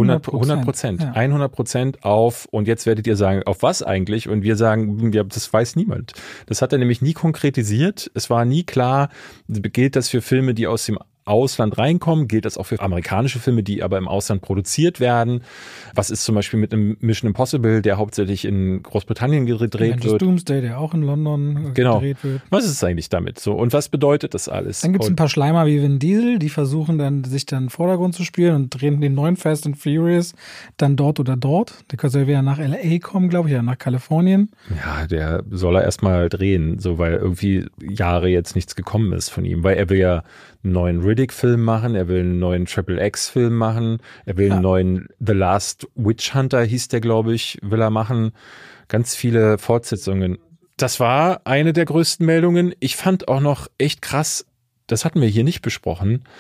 100%. Ja. 100% auf, und jetzt werdet ihr sagen, auf was eigentlich? Und wir sagen, ja, das weiß niemand. Das hat er nämlich nie konkretisiert. Es war nie klar, gilt das für Filme, die aus dem Ausland reinkommen, gilt das auch für amerikanische Filme, die aber im Ausland produziert werden. Was ist zum Beispiel mit einem Mission Impossible, der hauptsächlich in Großbritannien gedreht wird? Doomsday, der auch in London gedreht wird. Was ist es eigentlich damit so? Und was bedeutet das alles? Dann gibt es ein paar Schleimer wie Vin Diesel, die versuchen dann, sich dann im Vordergrund zu spielen und drehen den neuen Fast and Furious dann dort oder dort. Der soll wieder nach L.A. kommen, glaube ich, oder nach Kalifornien. Ja, der soll er erstmal drehen, so, weil irgendwie Jahre jetzt nichts gekommen ist von ihm, weil er will ja einen neuen Riddick-Film machen, er will einen neuen Triple-X-Film machen, er will einen neuen The Last Witch Hunter, hieß der, glaube ich, will er machen. Ganz viele Fortsetzungen. Das war eine der größten Meldungen. Ich fand auch noch echt krass, das hatten wir hier nicht besprochen,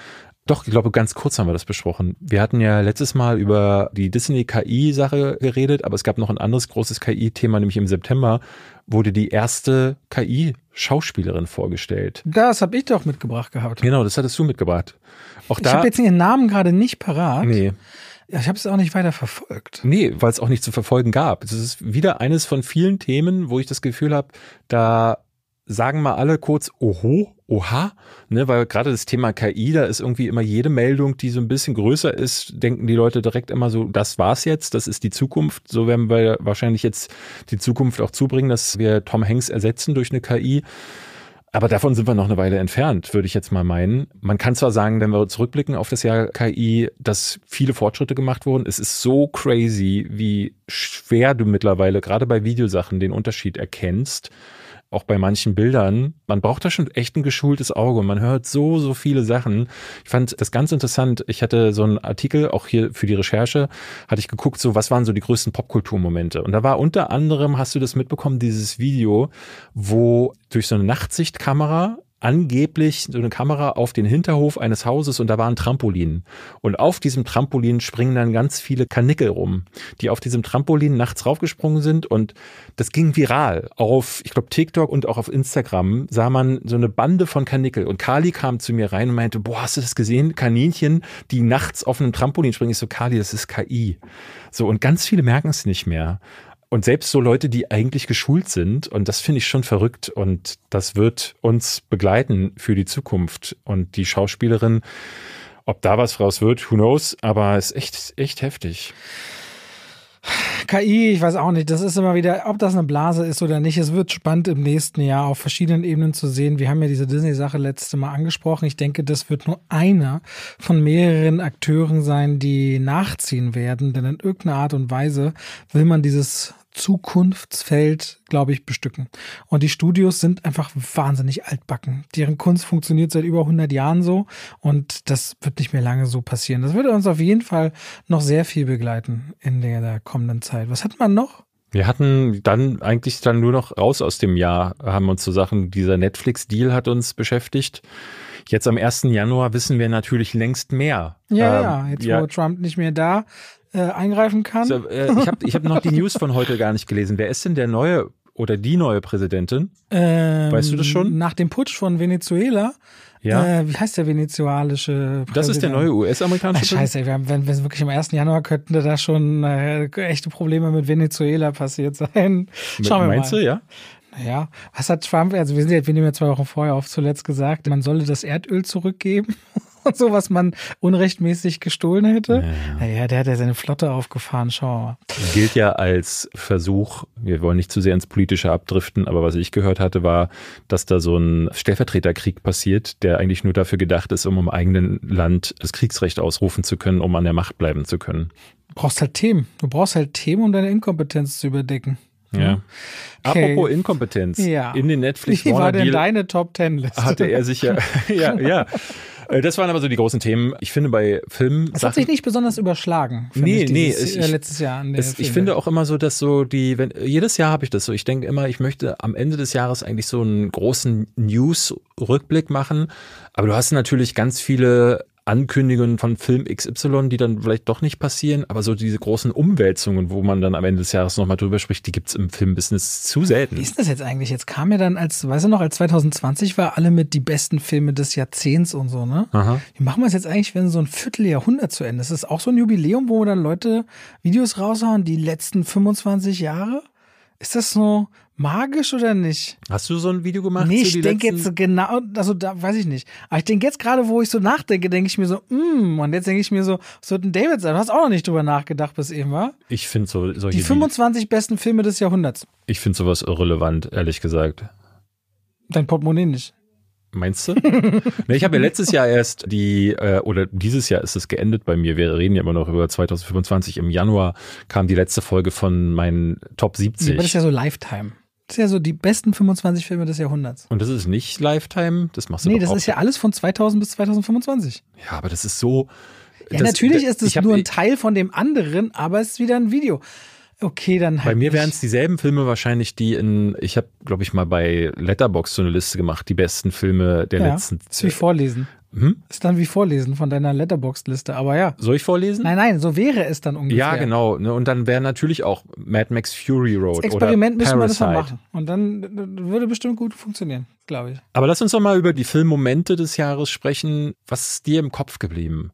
Doch, ich glaube, ganz kurz haben wir das besprochen. Wir hatten ja letztes Mal über die Disney-KI-Sache geredet, aber es gab noch ein anderes großes KI-Thema, nämlich im September wurde die erste KI-Schauspielerin vorgestellt. Das habe ich doch mitgebracht gehabt. Genau, das hattest du mitgebracht. Ich habe jetzt ihren Namen gerade nicht parat. Nee. Ja, ich habe es auch nicht weiter verfolgt. Nee, weil es auch nicht zu verfolgen gab. Es ist wieder eines von vielen Themen, wo ich das Gefühl habe, da sagen mal alle kurz oha, ne, weil gerade das Thema KI, da ist irgendwie immer jede Meldung, die so ein bisschen größer ist, denken die Leute direkt immer so, das war's jetzt, das ist die Zukunft. So werden wir wahrscheinlich jetzt die Zukunft auch zubringen, dass wir Tom Hanks ersetzen durch eine KI. Aber davon sind wir noch eine Weile entfernt, würde ich jetzt mal meinen. Man kann zwar sagen, wenn wir zurückblicken auf das Jahr KI, dass viele Fortschritte gemacht wurden. Es ist so crazy, wie schwer du mittlerweile gerade bei Videosachen den Unterschied erkennst. Auch bei manchen Bildern. Man braucht da schon echt ein geschultes Auge und man hört so viele Sachen. Ich fand das ganz interessant. Ich hatte so einen Artikel, auch hier für die Recherche, hatte ich geguckt, so was waren so die größten Popkulturmomente. Und da war unter anderem, hast du das mitbekommen, dieses Video, wo durch so eine Nachtsichtkamera angeblich so eine Kamera auf den Hinterhof eines Hauses und da war ein Trampolin. Und auf diesem Trampolin springen dann ganz viele Karnickel rum, die auf diesem Trampolin nachts raufgesprungen sind und das ging viral. Auf, ich glaube, TikTok und auch auf Instagram sah man so eine Bande von Karnickel und Kali kam zu mir rein und meinte, boah, hast du das gesehen? Kaninchen, die nachts auf einem Trampolin springen. Ich so, Kali, das ist KI. So, und ganz viele merken es nicht mehr. Und selbst so Leute, die eigentlich geschult sind, und das finde ich schon verrückt und das wird uns begleiten für die Zukunft. Und die Schauspielerin, ob da was raus wird, who knows, aber es ist echt heftig. KI, ich weiß auch nicht, das ist immer wieder, ob das eine Blase ist oder nicht, es wird spannend im nächsten Jahr auf verschiedenen Ebenen zu sehen. Wir haben ja diese Disney-Sache letzte Mal angesprochen. Ich denke, das wird nur einer von mehreren Akteuren sein, die nachziehen werden, denn in irgendeiner Art und Weise will man dieses Zukunftsfeld, glaube ich, bestücken. Und die Studios sind einfach wahnsinnig altbacken. Deren Kunst funktioniert seit über 100 Jahren so und das wird nicht mehr lange so passieren. Das wird uns auf jeden Fall noch sehr viel begleiten in der kommenden Zeit. Was hat man noch? Wir hatten dann eigentlich nur noch raus aus dem Jahr, haben uns so Sachen, dieser Netflix-Deal hat uns beschäftigt. Jetzt am 1. Januar wissen wir natürlich längst mehr. Ja, jetzt wo Trump nicht mehr da eingreifen kann. So, ich hab noch die News von heute gar nicht gelesen. Wer ist denn der neue oder die neue Präsidentin? Weißt du das schon? Nach dem Putsch von Venezuela. Ja. Wie heißt der venezuelische Präsident? Das ist der neue US-amerikanische Präsident? Scheiße, wenn wir wirklich am 1. Januar könnten da schon echte Probleme mit Venezuela passiert sein. Schauen wir mal. Meinst du, ja? Naja, was hat Trump, also wir nehmen ja 2 Wochen vorher auf, zuletzt gesagt, man solle das Erdöl zurückgeben und so, was man unrechtmäßig gestohlen hätte. Naja, der hat ja seine Flotte aufgefahren, schau mal. Gilt ja als Versuch, wir wollen nicht zu sehr ins Politische abdriften, aber was ich gehört hatte, war, dass da so ein Stellvertreterkrieg passiert, der eigentlich nur dafür gedacht ist, um im eigenen Land das Kriegsrecht ausrufen zu können, um an der Macht bleiben zu können. Du brauchst halt Themen, um deine Inkompetenz zu überdecken. Ja. Okay. Apropos Inkompetenz. Ja. In den Netflix Wie war denn deine Top-10-Liste? Hatte er sich ja. Das waren aber so die großen Themen. Ich finde bei Filmen. Es hat sich nicht besonders überschlagen. Letztes Jahr. Ich finde auch immer so, dass jedes Jahr habe ich das so. Ich denke immer, ich möchte am Ende des Jahres eigentlich so einen großen News-Rückblick machen. Aber du hast natürlich ganz viele Ankündigungen von Film XY, die dann vielleicht doch nicht passieren, aber so diese großen Umwälzungen, wo man dann am Ende des Jahres nochmal drüber spricht, die gibt's im Filmbusiness zu selten. Wie ist das jetzt eigentlich? Jetzt kam ja dann als 2020 war, alle mit die besten Filme des Jahrzehnts und so, ne? Aha. Wie machen wir es jetzt eigentlich, wenn so ein Vierteljahrhundert zu Ende ist? Ist das auch so ein Jubiläum, wo dann Leute Videos raushauen, die letzten 25 Jahre? Ist das so magisch oder nicht? Hast du so ein Video gemacht? Nee, ich denke jetzt genau, also da weiß ich nicht. Aber ich denke jetzt gerade, wo ich so nachdenke, denke ich mir so, und jetzt denke ich mir so, was wird ein David sein? Du hast auch noch nicht drüber nachgedacht bis eben, wa? Ich finde solche die 25 besten Filme des Jahrhunderts. Ich finde sowas irrelevant, ehrlich gesagt. Dein Portemonnaie nicht. Meinst du? Ich habe ja letztes Jahr erst oder dieses Jahr ist es geendet bei mir. Wir reden ja immer noch über 2025. Im Januar kam die letzte Folge von meinen Top 70. Aber das ist ja so Lifetime. Das ist ja so die besten 25 Filme des Jahrhunderts. Und das ist nicht Lifetime? Das machst du doch das ist ja alles von 2000 bis 2025. Ja, aber das ist so. Ja, natürlich ist es nur ein Teil von dem anderen, aber es ist wieder ein Video. Okay, dann halt. Bei mir wären es dieselben Filme wahrscheinlich, ich habe, glaube ich, mal bei Letterboxd so eine Liste gemacht, die besten Filme der letzten. Das will ich vorlesen. Ist dann wie Vorlesen von deiner Letterboxd-Liste, aber ja. Soll ich vorlesen? Nein, so wäre es dann ungefähr. Ja, genau. Ne? Und dann wäre natürlich auch Mad Max Fury Road oder Experiment müssen wir das mal Parasite. machen. Und dann würde bestimmt gut funktionieren, glaube ich. Aber lass uns doch mal über die Filmmomente des Jahres sprechen. Was ist dir im Kopf geblieben?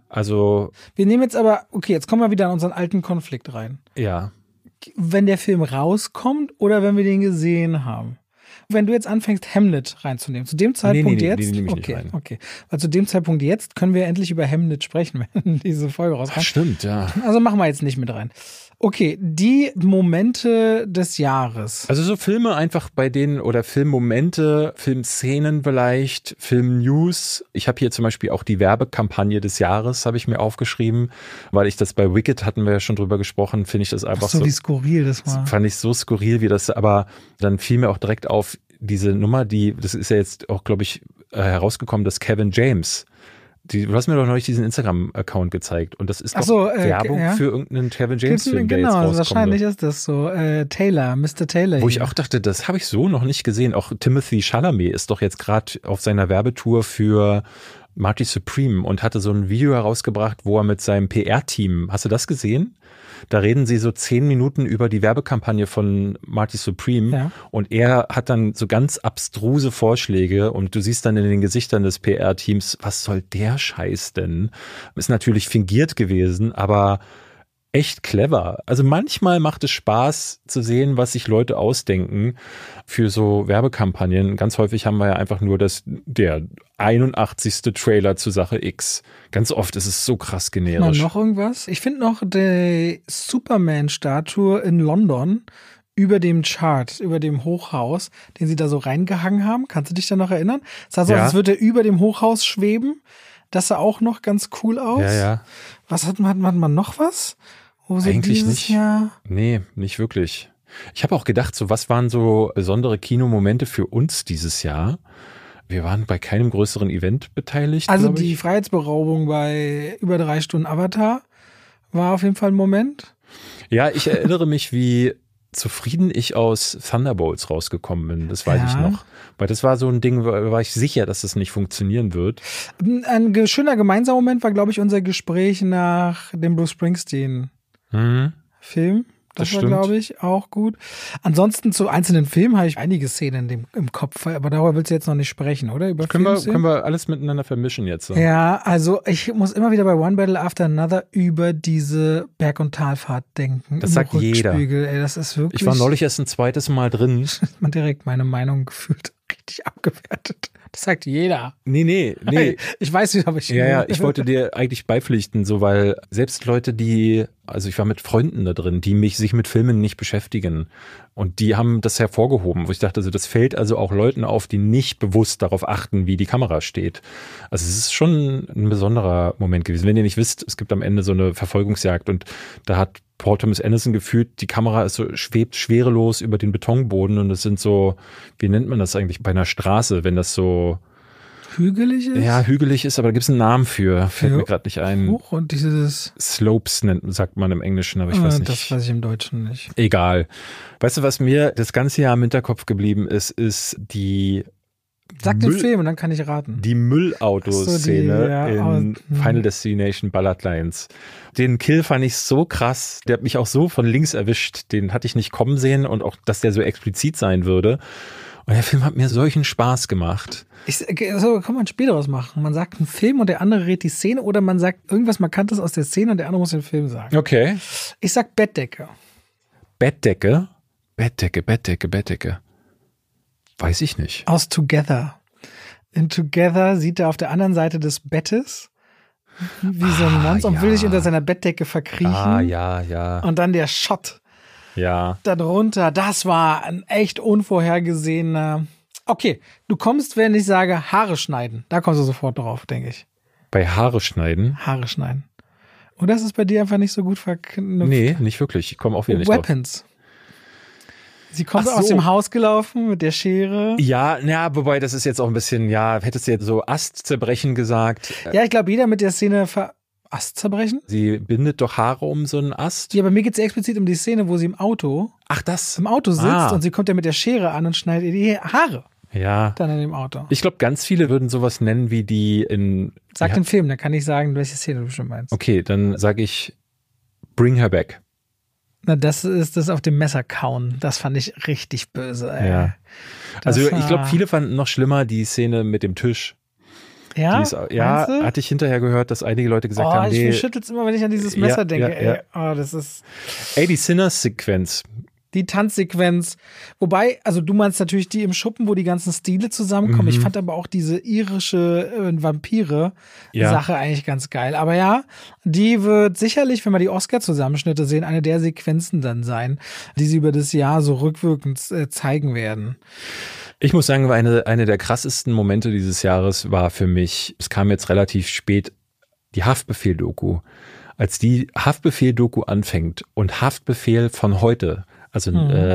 Also. Wir nehmen jetzt aber, okay, jetzt kommen wir wieder in unseren alten Konflikt rein. Ja. Wenn der Film rauskommt oder wenn wir den gesehen haben. Wenn du jetzt anfängst, Hamlet reinzunehmen, zu dem Zeitpunkt nee, jetzt, die nehme ich nicht rein. Okay. Weil zu dem Zeitpunkt jetzt können wir endlich über Hamlet sprechen, wenn diese Folge rauskommt. Ach, stimmt, ja. Also machen wir jetzt nicht mit rein. Okay, die Momente des Jahres. Also so Filme einfach bei denen oder Filmmomente, Filmszenen vielleicht, Filmnews. Ich habe hier zum Beispiel auch die Werbekampagne des Jahres, habe ich mir aufgeschrieben, weil ich das bei Wicked, hatten wir ja schon drüber gesprochen, finde ich das einfach so wie skurril das war. Fand ich so skurril, wie das, aber dann fiel mir auch direkt auf, diese Nummer, das ist ja jetzt auch, glaube ich, herausgekommen, dass Kevin James, du hast mir doch neulich diesen Instagram-Account gezeigt und das ist doch Werbung für irgendeinen Kevin James-Film, der jetzt rauskommt. Genau, wahrscheinlich ist das so. Mr. Taylor. Wo ich auch dachte, das habe ich so noch nicht gesehen. Auch Timothy Chalamet ist doch jetzt gerade auf seiner Werbetour für Marty Supreme und hatte so ein Video herausgebracht, wo er mit seinem PR-Team, hast du das gesehen? Da reden sie so 10 Minuten über die Werbekampagne von Marty Supreme und er hat dann so ganz abstruse Vorschläge und du siehst dann in den Gesichtern des PR-Teams, was soll der Scheiß denn? Ist natürlich fingiert gewesen, aber echt clever. Also manchmal macht es Spaß zu sehen, was sich Leute ausdenken für so Werbekampagnen. Ganz häufig haben wir ja einfach nur der 81. Trailer zu Sache X. Ganz oft ist es so krass generisch. Noch irgendwas? Ich finde noch die Superman-Statue in London über dem Chart, über dem Hochhaus, den sie da so reingehangen haben. Kannst du dich da noch erinnern? Das sah so aus, als würde er über dem Hochhaus schweben. Das sah auch noch ganz cool aus. Ja. Was hat man noch was? Eigentlich nicht. Jahr? Nee, nicht wirklich. Ich habe auch gedacht, so was waren so besondere Kinomomente für uns dieses Jahr? Wir waren bei keinem größeren Event beteiligt. Also die Freiheitsberaubung bei über 3 Stunden Avatar war auf jeden Fall ein Moment. Ja, ich erinnere mich, wie zufrieden ich aus Thunderbolts rausgekommen bin. Das weiß ich noch. Weil das war so ein Ding, war ich sicher, dass das nicht funktionieren wird. Ein schöner gemeinsamer Moment war, glaube ich, unser Gespräch nach dem Bruce Springsteen-Film. Das war, glaube ich, auch gut. Ansonsten zu einzelnen Filmen habe ich einige Szenen im Kopf, aber darüber willst du jetzt noch nicht sprechen, oder? Über können wir alles miteinander vermischen jetzt. So. Ja, also ich muss immer wieder bei One Battle After Another über diese Berg- und Talfahrt denken. Das sagt jeder. Ey, das ist wirklich. Ich war neulich erst ein zweites Mal drin. Man direkt meine Meinung gefühlt richtig abgewertet. Das sagt jeder. Nee. Ich weiß nicht, aber ich. Ja, ich wollte dir eigentlich beipflichten, so, weil selbst Leute, also ich war mit Freunden da drin, die sich mit Filmen nicht beschäftigen. Und die haben das hervorgehoben, wo ich dachte, also das fällt also auch Leuten auf, die nicht bewusst darauf achten, wie die Kamera steht. Also es ist schon ein besonderer Moment gewesen. Wenn ihr nicht wisst, es gibt am Ende so eine Verfolgungsjagd und da hat Paul Thomas Anderson gefühlt, die Kamera ist so, schwebt schwerelos über den Betonboden und es sind so, wie nennt man das eigentlich bei einer Straße, wenn das so hügelig ist? Ja, hügelig ist, aber da gibt es einen Namen für. Fällt mir gerade nicht ein. Hoch und dieses Slopes sagt man im Englischen, aber ich weiß nicht. Das weiß ich im Deutschen nicht. Egal. Weißt du, was mir das ganze Jahr im Hinterkopf geblieben ist die Sag den Film und dann kann ich raten. Die Müllautoszene in Final Destination Bloodlines. Den Kill fand ich so krass. Der hat mich auch so von links erwischt. Den hatte ich nicht kommen sehen und auch, dass der so explizit sein würde. Und der Film hat mir solchen Spaß gemacht. So kann man ein Spiel daraus machen. Man sagt einen Film und der andere rät die Szene oder man sagt irgendwas Markantes aus der Szene und der andere muss den Film sagen. Okay. Ich sag Bettdecke. Bettdecke? Bettdecke. Weiß ich nicht. Aus Together. In Together sieht er auf der anderen Seite des Bettes wie so ein Monster und will sich unter seiner Bettdecke verkriechen. Ja. Und dann der Shot. Ja. Darunter, das war ein echt unvorhergesehener. Okay, du kommst, wenn ich sage Haare schneiden. Da kommst du sofort drauf, denke ich. Bei Haare schneiden? Haare schneiden. Oder ist es bei dir einfach nicht so gut verknüpft? Nee, nicht wirklich. Ich komme auch wieder nicht drauf. Weapons. Sie kommt aus dem Haus gelaufen mit der Schere. Ja, wobei das ist jetzt auch ein bisschen, hättest du jetzt so Astzerbrechen gesagt. Ja, ich glaube, jeder mit der Szene Ast zerbrechen? Sie bindet doch Haare um so einen Ast. Ja, aber mir geht es explizit um die Szene, wo sie im Auto im Auto sitzt und sie kommt ja mit der Schere an und schneidet ihr die Haare. Ja. Dann in dem Auto. Ich glaube, ganz viele würden sowas nennen wie die in... Sag den Film, dann kann ich sagen, welche Szene du schon meinst. Okay, dann sage ich Bring Her Back. Na, das ist das auf dem Messer kauen. Das fand ich richtig böse. Ey. Ja. Also ich glaube, viele fanden noch schlimmer die Szene mit dem Tisch. Ja, hatte ich hinterher gehört, dass einige Leute gesagt haben, nee. Mir schüttelt es immer, wenn ich an dieses Messer denke. Ja. Ey. Oh, das ist... die Sinners-Sequenz. Die Tanzsequenz. Wobei, also du meinst natürlich die im Schuppen, wo die ganzen Stile zusammenkommen. Ich fand aber auch diese irische Vampire-Sache eigentlich ganz geil. Aber ja, die wird sicherlich, wenn wir die Oscar-Zusammenschnitte sehen, eine der Sequenzen dann sein, die sie über das Jahr so rückwirkend zeigen werden. Ich muss sagen, eine der krassesten Momente dieses Jahres war für mich, es kam jetzt relativ spät, die Haftbefehl-Doku. Als die Haftbefehl-Doku anfängt und Haftbefehl von heute, also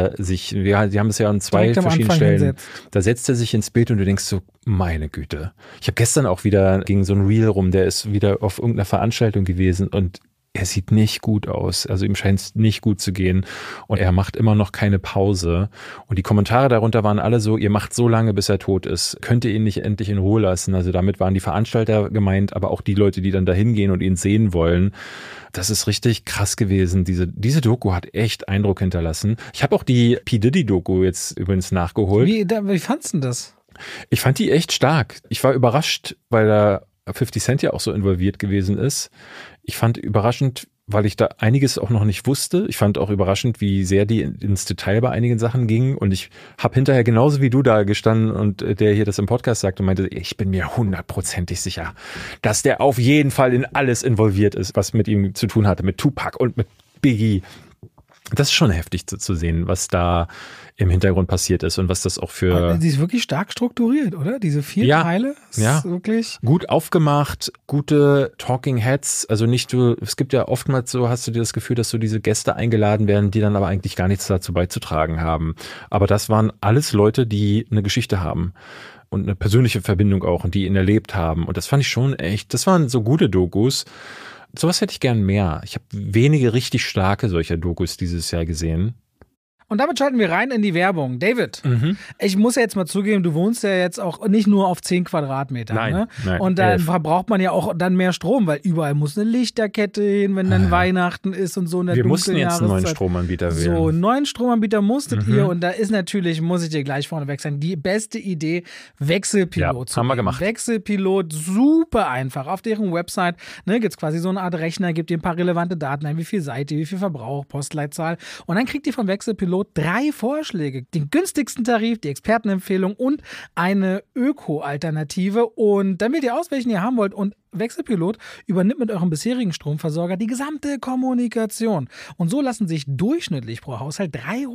sie haben es ja an zwei verschiedenen Stellen, da setzt er sich ins Bild und du denkst so, meine Güte. Ich habe gestern auch wieder gegen so ein Reel rum, der ist wieder auf irgendeiner Veranstaltung gewesen und er sieht nicht gut aus. Also ihm scheint es nicht gut zu gehen und er macht immer noch keine Pause. Und die Kommentare darunter waren alle so, ihr macht so lange, bis er tot ist. Könnt ihr ihn nicht endlich in Ruhe lassen? Also damit waren die Veranstalter gemeint, aber auch die Leute, die dann da hingehen und ihn sehen wollen. Das ist richtig krass gewesen. Diese Doku hat echt Eindruck hinterlassen. Ich habe auch die P. Diddy-Doku jetzt übrigens nachgeholt. Wie fandst du das? Ich fand die echt stark. Ich war überrascht, weil da 50 Cent ja auch so involviert gewesen ist. Ich fand überraschend, weil ich da einiges auch noch nicht wusste. Ich fand auch überraschend, wie sehr die ins Detail bei einigen Sachen gingen. Und ich habe hinterher genauso wie du da gestanden und der hier das im Podcast sagte und meinte, ich bin mir 100%ig sicher, dass der auf jeden Fall in alles involviert ist, was mit ihm zu tun hatte, mit Tupac und mit Biggie. Das ist schon heftig zu sehen, was da im Hintergrund passiert ist und was das auch für... Sie ist wirklich stark strukturiert, oder? Diese 4 Teile? Ja, wirklich gut aufgemacht, gute Talking Heads. Also es gibt ja oftmals so, hast du dir das Gefühl, dass so diese Gäste eingeladen werden, die dann aber eigentlich gar nichts dazu beizutragen haben. Aber das waren alles Leute, die eine Geschichte haben. Und eine persönliche Verbindung auch und die ihn erlebt haben. Und das fand ich schon echt, das waren so gute Dokus. Sowas hätte ich gern mehr. Ich habe wenige richtig starke solcher Dokus dieses Jahr gesehen. Und damit schalten wir rein in die Werbung. David, ich muss ja jetzt mal zugeben, du wohnst ja jetzt auch nicht nur auf 10 Quadratmetern. Nein, ne? Und dann 11. verbraucht man ja auch dann mehr Strom, weil überall muss eine Lichterkette hin, wenn dann Weihnachten ist und so in der dunklen Jahreszeit. Wir mussten jetzt einen neuen Stromanbieter wählen. So, einen neuen Stromanbieter musstet ihr und da ist natürlich, muss ich dir gleich vorneweg sagen, die beste Idee, Wechselpilot zu haben wir nehmen. gemacht. Wechselpilot, super einfach. Auf deren Website gibt es quasi so eine Art Rechner, gibt ihr ein paar relevante Daten ein, wie viel seid ihr, wie viel Verbrauch, Postleitzahl und dann kriegt ihr vom Wechselpilot 3 Vorschläge. Den günstigsten Tarif, die Expertenempfehlung und eine Öko-Alternative. Und dann wählt ihr aus, welchen ihr haben wollt. Und Wechselpilot übernimmt mit eurem bisherigen Stromversorger die gesamte Kommunikation. Und so lassen sich durchschnittlich pro Haushalt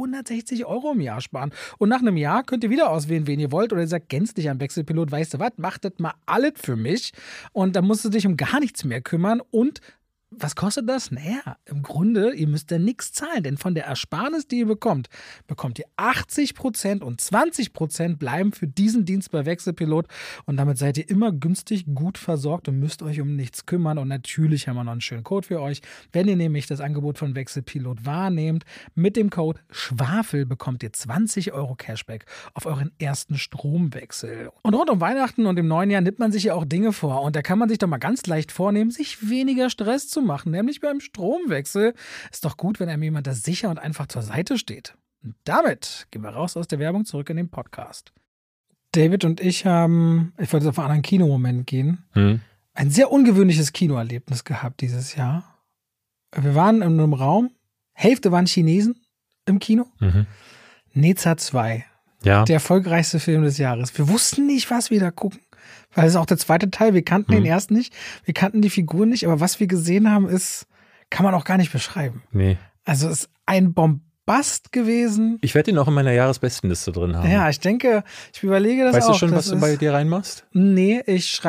360 € im Jahr sparen. Und nach einem Jahr könnt ihr wieder auswählen, wen ihr wollt. Oder ihr sagt gänzlich am Wechselpilot, weißt du was, macht das mal alles für mich. Und dann musst du dich um gar nichts mehr kümmern. Und was kostet das? Naja, im Grunde, ihr müsst ja nichts zahlen, denn von der Ersparnis, die ihr bekommt ihr 80% und 20% bleiben für diesen Dienst bei Wechselpilot und damit seid ihr immer günstig gut versorgt und müsst euch um nichts kümmern und natürlich haben wir noch einen schönen Code für euch. Wenn ihr nämlich das Angebot von Wechselpilot wahrnehmt, mit dem Code SCHWAFEL bekommt ihr 20 € Cashback auf euren ersten Stromwechsel. Und rund um Weihnachten und im neuen Jahr nimmt man sich ja auch Dinge vor und da kann man sich doch mal ganz leicht vornehmen, sich weniger Stress zu machen, nämlich beim Stromwechsel. Ist doch gut, wenn einem jemand da sicher und einfach zur Seite steht. Und damit gehen wir raus aus der Werbung zurück in den Podcast. David und ich haben, ich wollte auf einen anderen Kinomoment gehen, ein sehr ungewöhnliches Kinoerlebnis gehabt dieses Jahr. Wir waren in einem Raum, Hälfte waren Chinesen im Kino. Neza 2, der erfolgreichste Film des Jahres. Wir wussten nicht, was wir da gucken. Weil es ist auch der zweite Teil, wir kannten den ersten nicht, wir kannten die Figuren nicht, aber was wir gesehen haben, kann man auch gar nicht beschreiben. Nee. Also es ist ein Bombast gewesen. Ich werde ihn auch in meiner Jahresbestenliste drin haben. Ja, ich denke, ich überlege das auch. Weißt du schon, was du bei dir reinmachst? Nee, ich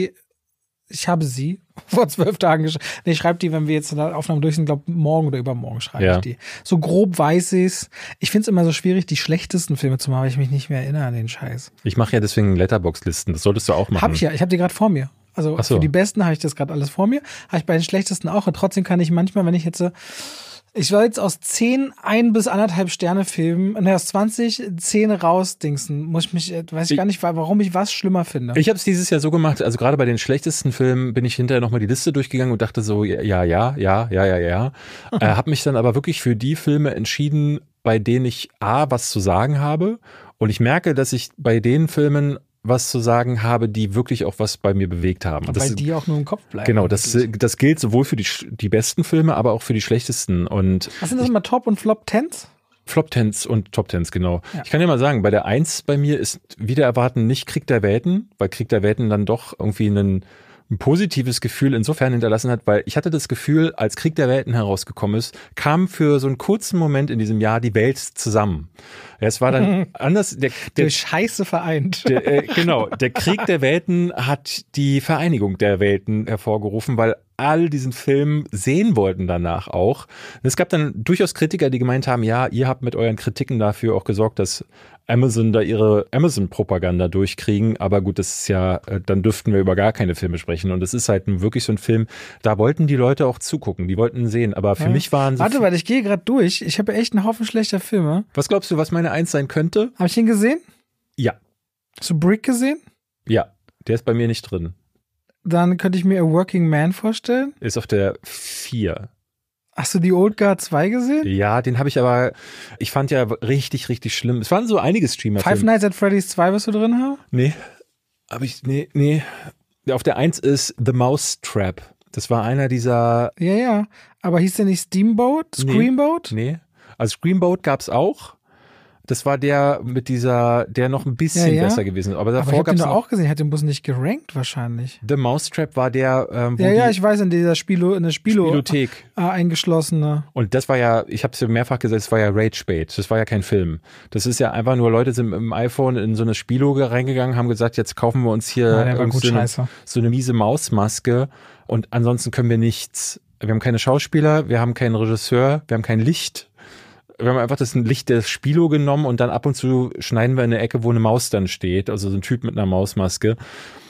habe sie vor 12 Tagen geschrieben. Nee, ich schreibe die, wenn wir jetzt in der Aufnahme durch sind, glaube morgen oder übermorgen schreibe ich die. So grob weiß ich's. Ich finde es immer so schwierig, die schlechtesten Filme zu machen, weil ich mich nicht mehr erinnere an den Scheiß. Ich mache ja deswegen Letterboxd-Listen, das solltest du auch machen. Hab ich ja, ich habe die gerade vor mir. Also für die besten habe ich das gerade alles vor mir, habe ich bei den schlechtesten auch und trotzdem kann ich manchmal, wenn ich jetzt Ich soll jetzt aus 10 1 bis 1,5 Sterne Filmen, aus 20 10 rausdingsen. Weiß ich gar nicht, warum ich was schlimmer finde. Ich habe es dieses Jahr so gemacht, also gerade bei den schlechtesten Filmen bin ich hinterher nochmal die Liste durchgegangen und dachte so, ja. Habe mich dann aber wirklich für die Filme entschieden, bei denen ich was zu sagen habe. Und ich merke, dass ich bei den Filmen was zu sagen habe, die wirklich auch was bei mir bewegt haben. Weil die auch nur im Kopf bleiben. Genau, das gilt sowohl für die besten Filme, aber auch für die schlechtesten. Und was sind das immer, Top- und Flop-Tens? Flop-Tens und Top-Tens, genau. Ja. Ich kann dir mal sagen, bei der 1 bei mir ist wieder erwarten nicht Krieg der Welten, weil Krieg der Welten dann doch irgendwie ein positives Gefühl insofern hinterlassen hat, weil ich hatte das Gefühl, als Krieg der Welten herausgekommen ist, kam für so einen kurzen Moment in diesem Jahr die Welt zusammen. Ja, es war dann anders. Der Scheiße vereint. Genau, der Krieg der Welten hat die Vereinigung der Welten hervorgerufen, weil all diesen Film sehen wollten danach auch. Und es gab dann durchaus Kritiker, die gemeint haben, ja, ihr habt mit euren Kritiken dafür auch gesorgt, dass Amazon da ihre Amazon-Propaganda durchkriegen. Aber gut, das ist ja, dann dürften wir über gar keine Filme sprechen. Und es ist halt wirklich so ein Film, da wollten die Leute auch zugucken, die wollten ihn sehen. Aber für mich waren so... Warte, weil ich gehe gerade durch. Ich habe echt einen Haufen schlechter Filme. Was glaubst du, was meine 1 sein könnte? Habe ich ihn gesehen? Ja. Hast du Brick gesehen? Ja, der ist bei mir nicht drin. Dann könnte ich mir A Working Man vorstellen. Ist auf der 4. Hast du die Old Guard 2 gesehen? Ja, den habe ich aber, ich fand ja richtig, richtig schlimm. Es waren so einige Streamer. Five Nights at Freddy's 2 wirst du drin haben? Nee. Nee. Auf der 1 ist The Mousetrap. Das war einer dieser... Ja. Aber hieß der nicht Steamboat? Screamboat? Nee. Also Screamboat gab's auch. Das war der mit der noch ein bisschen besser gewesen ist. Aber davor ich hab den gab's doch auch gesehen. Hat den Bus nicht gerankt wahrscheinlich. The Mousetrap war der, ich weiß, in dieser Spielothek eingeschlossene. Und das war ja, ich habe es ja mehrfach gesagt, das war ja Ragebait. Das war ja kein Film. Das ist ja einfach nur, Leute sind mit dem iPhone in so eine Spielo reingegangen, haben gesagt, jetzt kaufen wir uns hier so eine miese Mausmaske und ansonsten können wir nichts. Wir haben keine Schauspieler, wir haben keinen Regisseur, wir haben kein Licht. Wir haben einfach das Licht der Spilo genommen und dann ab und zu schneiden wir in eine Ecke, wo eine Maus dann steht, also so ein Typ mit einer Mausmaske.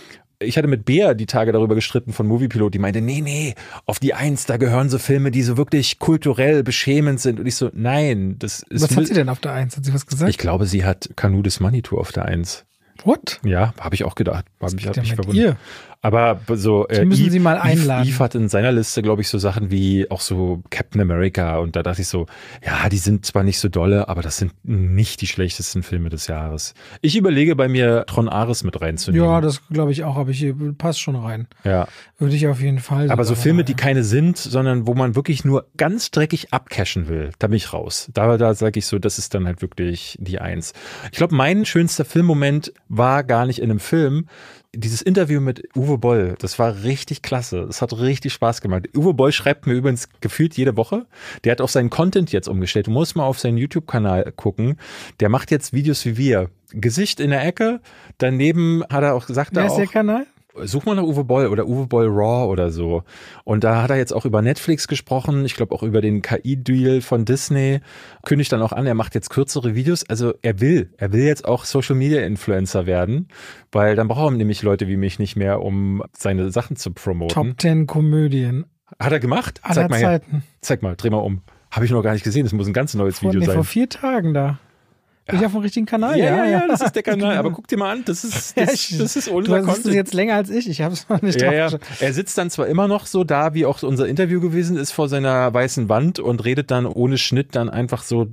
Ich hatte mit Bea die Tage darüber gestritten von Moviepilot, die meinte, nee, auf die 1, da gehören so Filme, die so wirklich kulturell beschämend sind. Und ich so, nein, das ist... Was hat sie denn auf der 1? Hat sie was gesagt? Ich glaube, sie hat Canoe des Manitou auf der 1. What? Ja, habe ich auch gedacht. Habe mich verwundert. Ihr? Aber so müssen Sie mal einladen. Eve hat in seiner Liste, glaube ich, so Sachen wie auch so Captain America und da dachte ich so, ja, die sind zwar nicht so dolle, aber das sind nicht die schlechtesten Filme des Jahres. Ich überlege bei mir Tron Ares mit reinzunehmen. Ja, das glaube ich auch, aber passt schon rein. Ja. Würde ich auf jeden Fall. Aber so Filme, die keine sind, sondern wo man wirklich nur ganz dreckig abcashen will, da bin ich raus. Da sage ich so, das ist dann halt wirklich die 1. Ich glaube, mein schönster Filmmoment war gar nicht in einem Film. Dieses Interview mit Uwe Boll, das war richtig klasse. Das hat richtig Spaß gemacht. Uwe Boll schreibt mir übrigens gefühlt jede Woche. Der hat auch seinen Content jetzt umgestellt. Du musst mal auf seinen YouTube-Kanal gucken. Der macht jetzt Videos wie wir. Gesicht in der Ecke. Daneben hat er auch gesagt, wer ist der Kanal? Such mal nach Uwe Boll oder Uwe Boll Raw oder so. Und da hat er jetzt auch über Netflix gesprochen. Ich glaube auch über den KI-Deal von Disney. Kündigt dann auch an, er macht jetzt kürzere Videos. Also er will jetzt auch Social-Media-Influencer werden, weil dann brauchen nämlich Leute wie mich nicht mehr, um seine Sachen zu promoten. Top 10 Komödien. Hat er gemacht? Aller Zeiten. Zeig mal, dreh mal um. Habe ich noch gar nicht gesehen. Das muss ein ganz neues Video sein. Vor 4 Tagen da. Bin ich auf dem richtigen Kanal? Ja, das ist der Kanal. Aber guck dir mal an, das ist unser Content. Du bist jetzt länger als ich. Ich habe es noch nicht drauf. Ja. Er sitzt dann zwar immer noch so da, wie auch unser Interview gewesen ist, vor seiner weißen Wand und redet dann ohne Schnitt dann einfach so,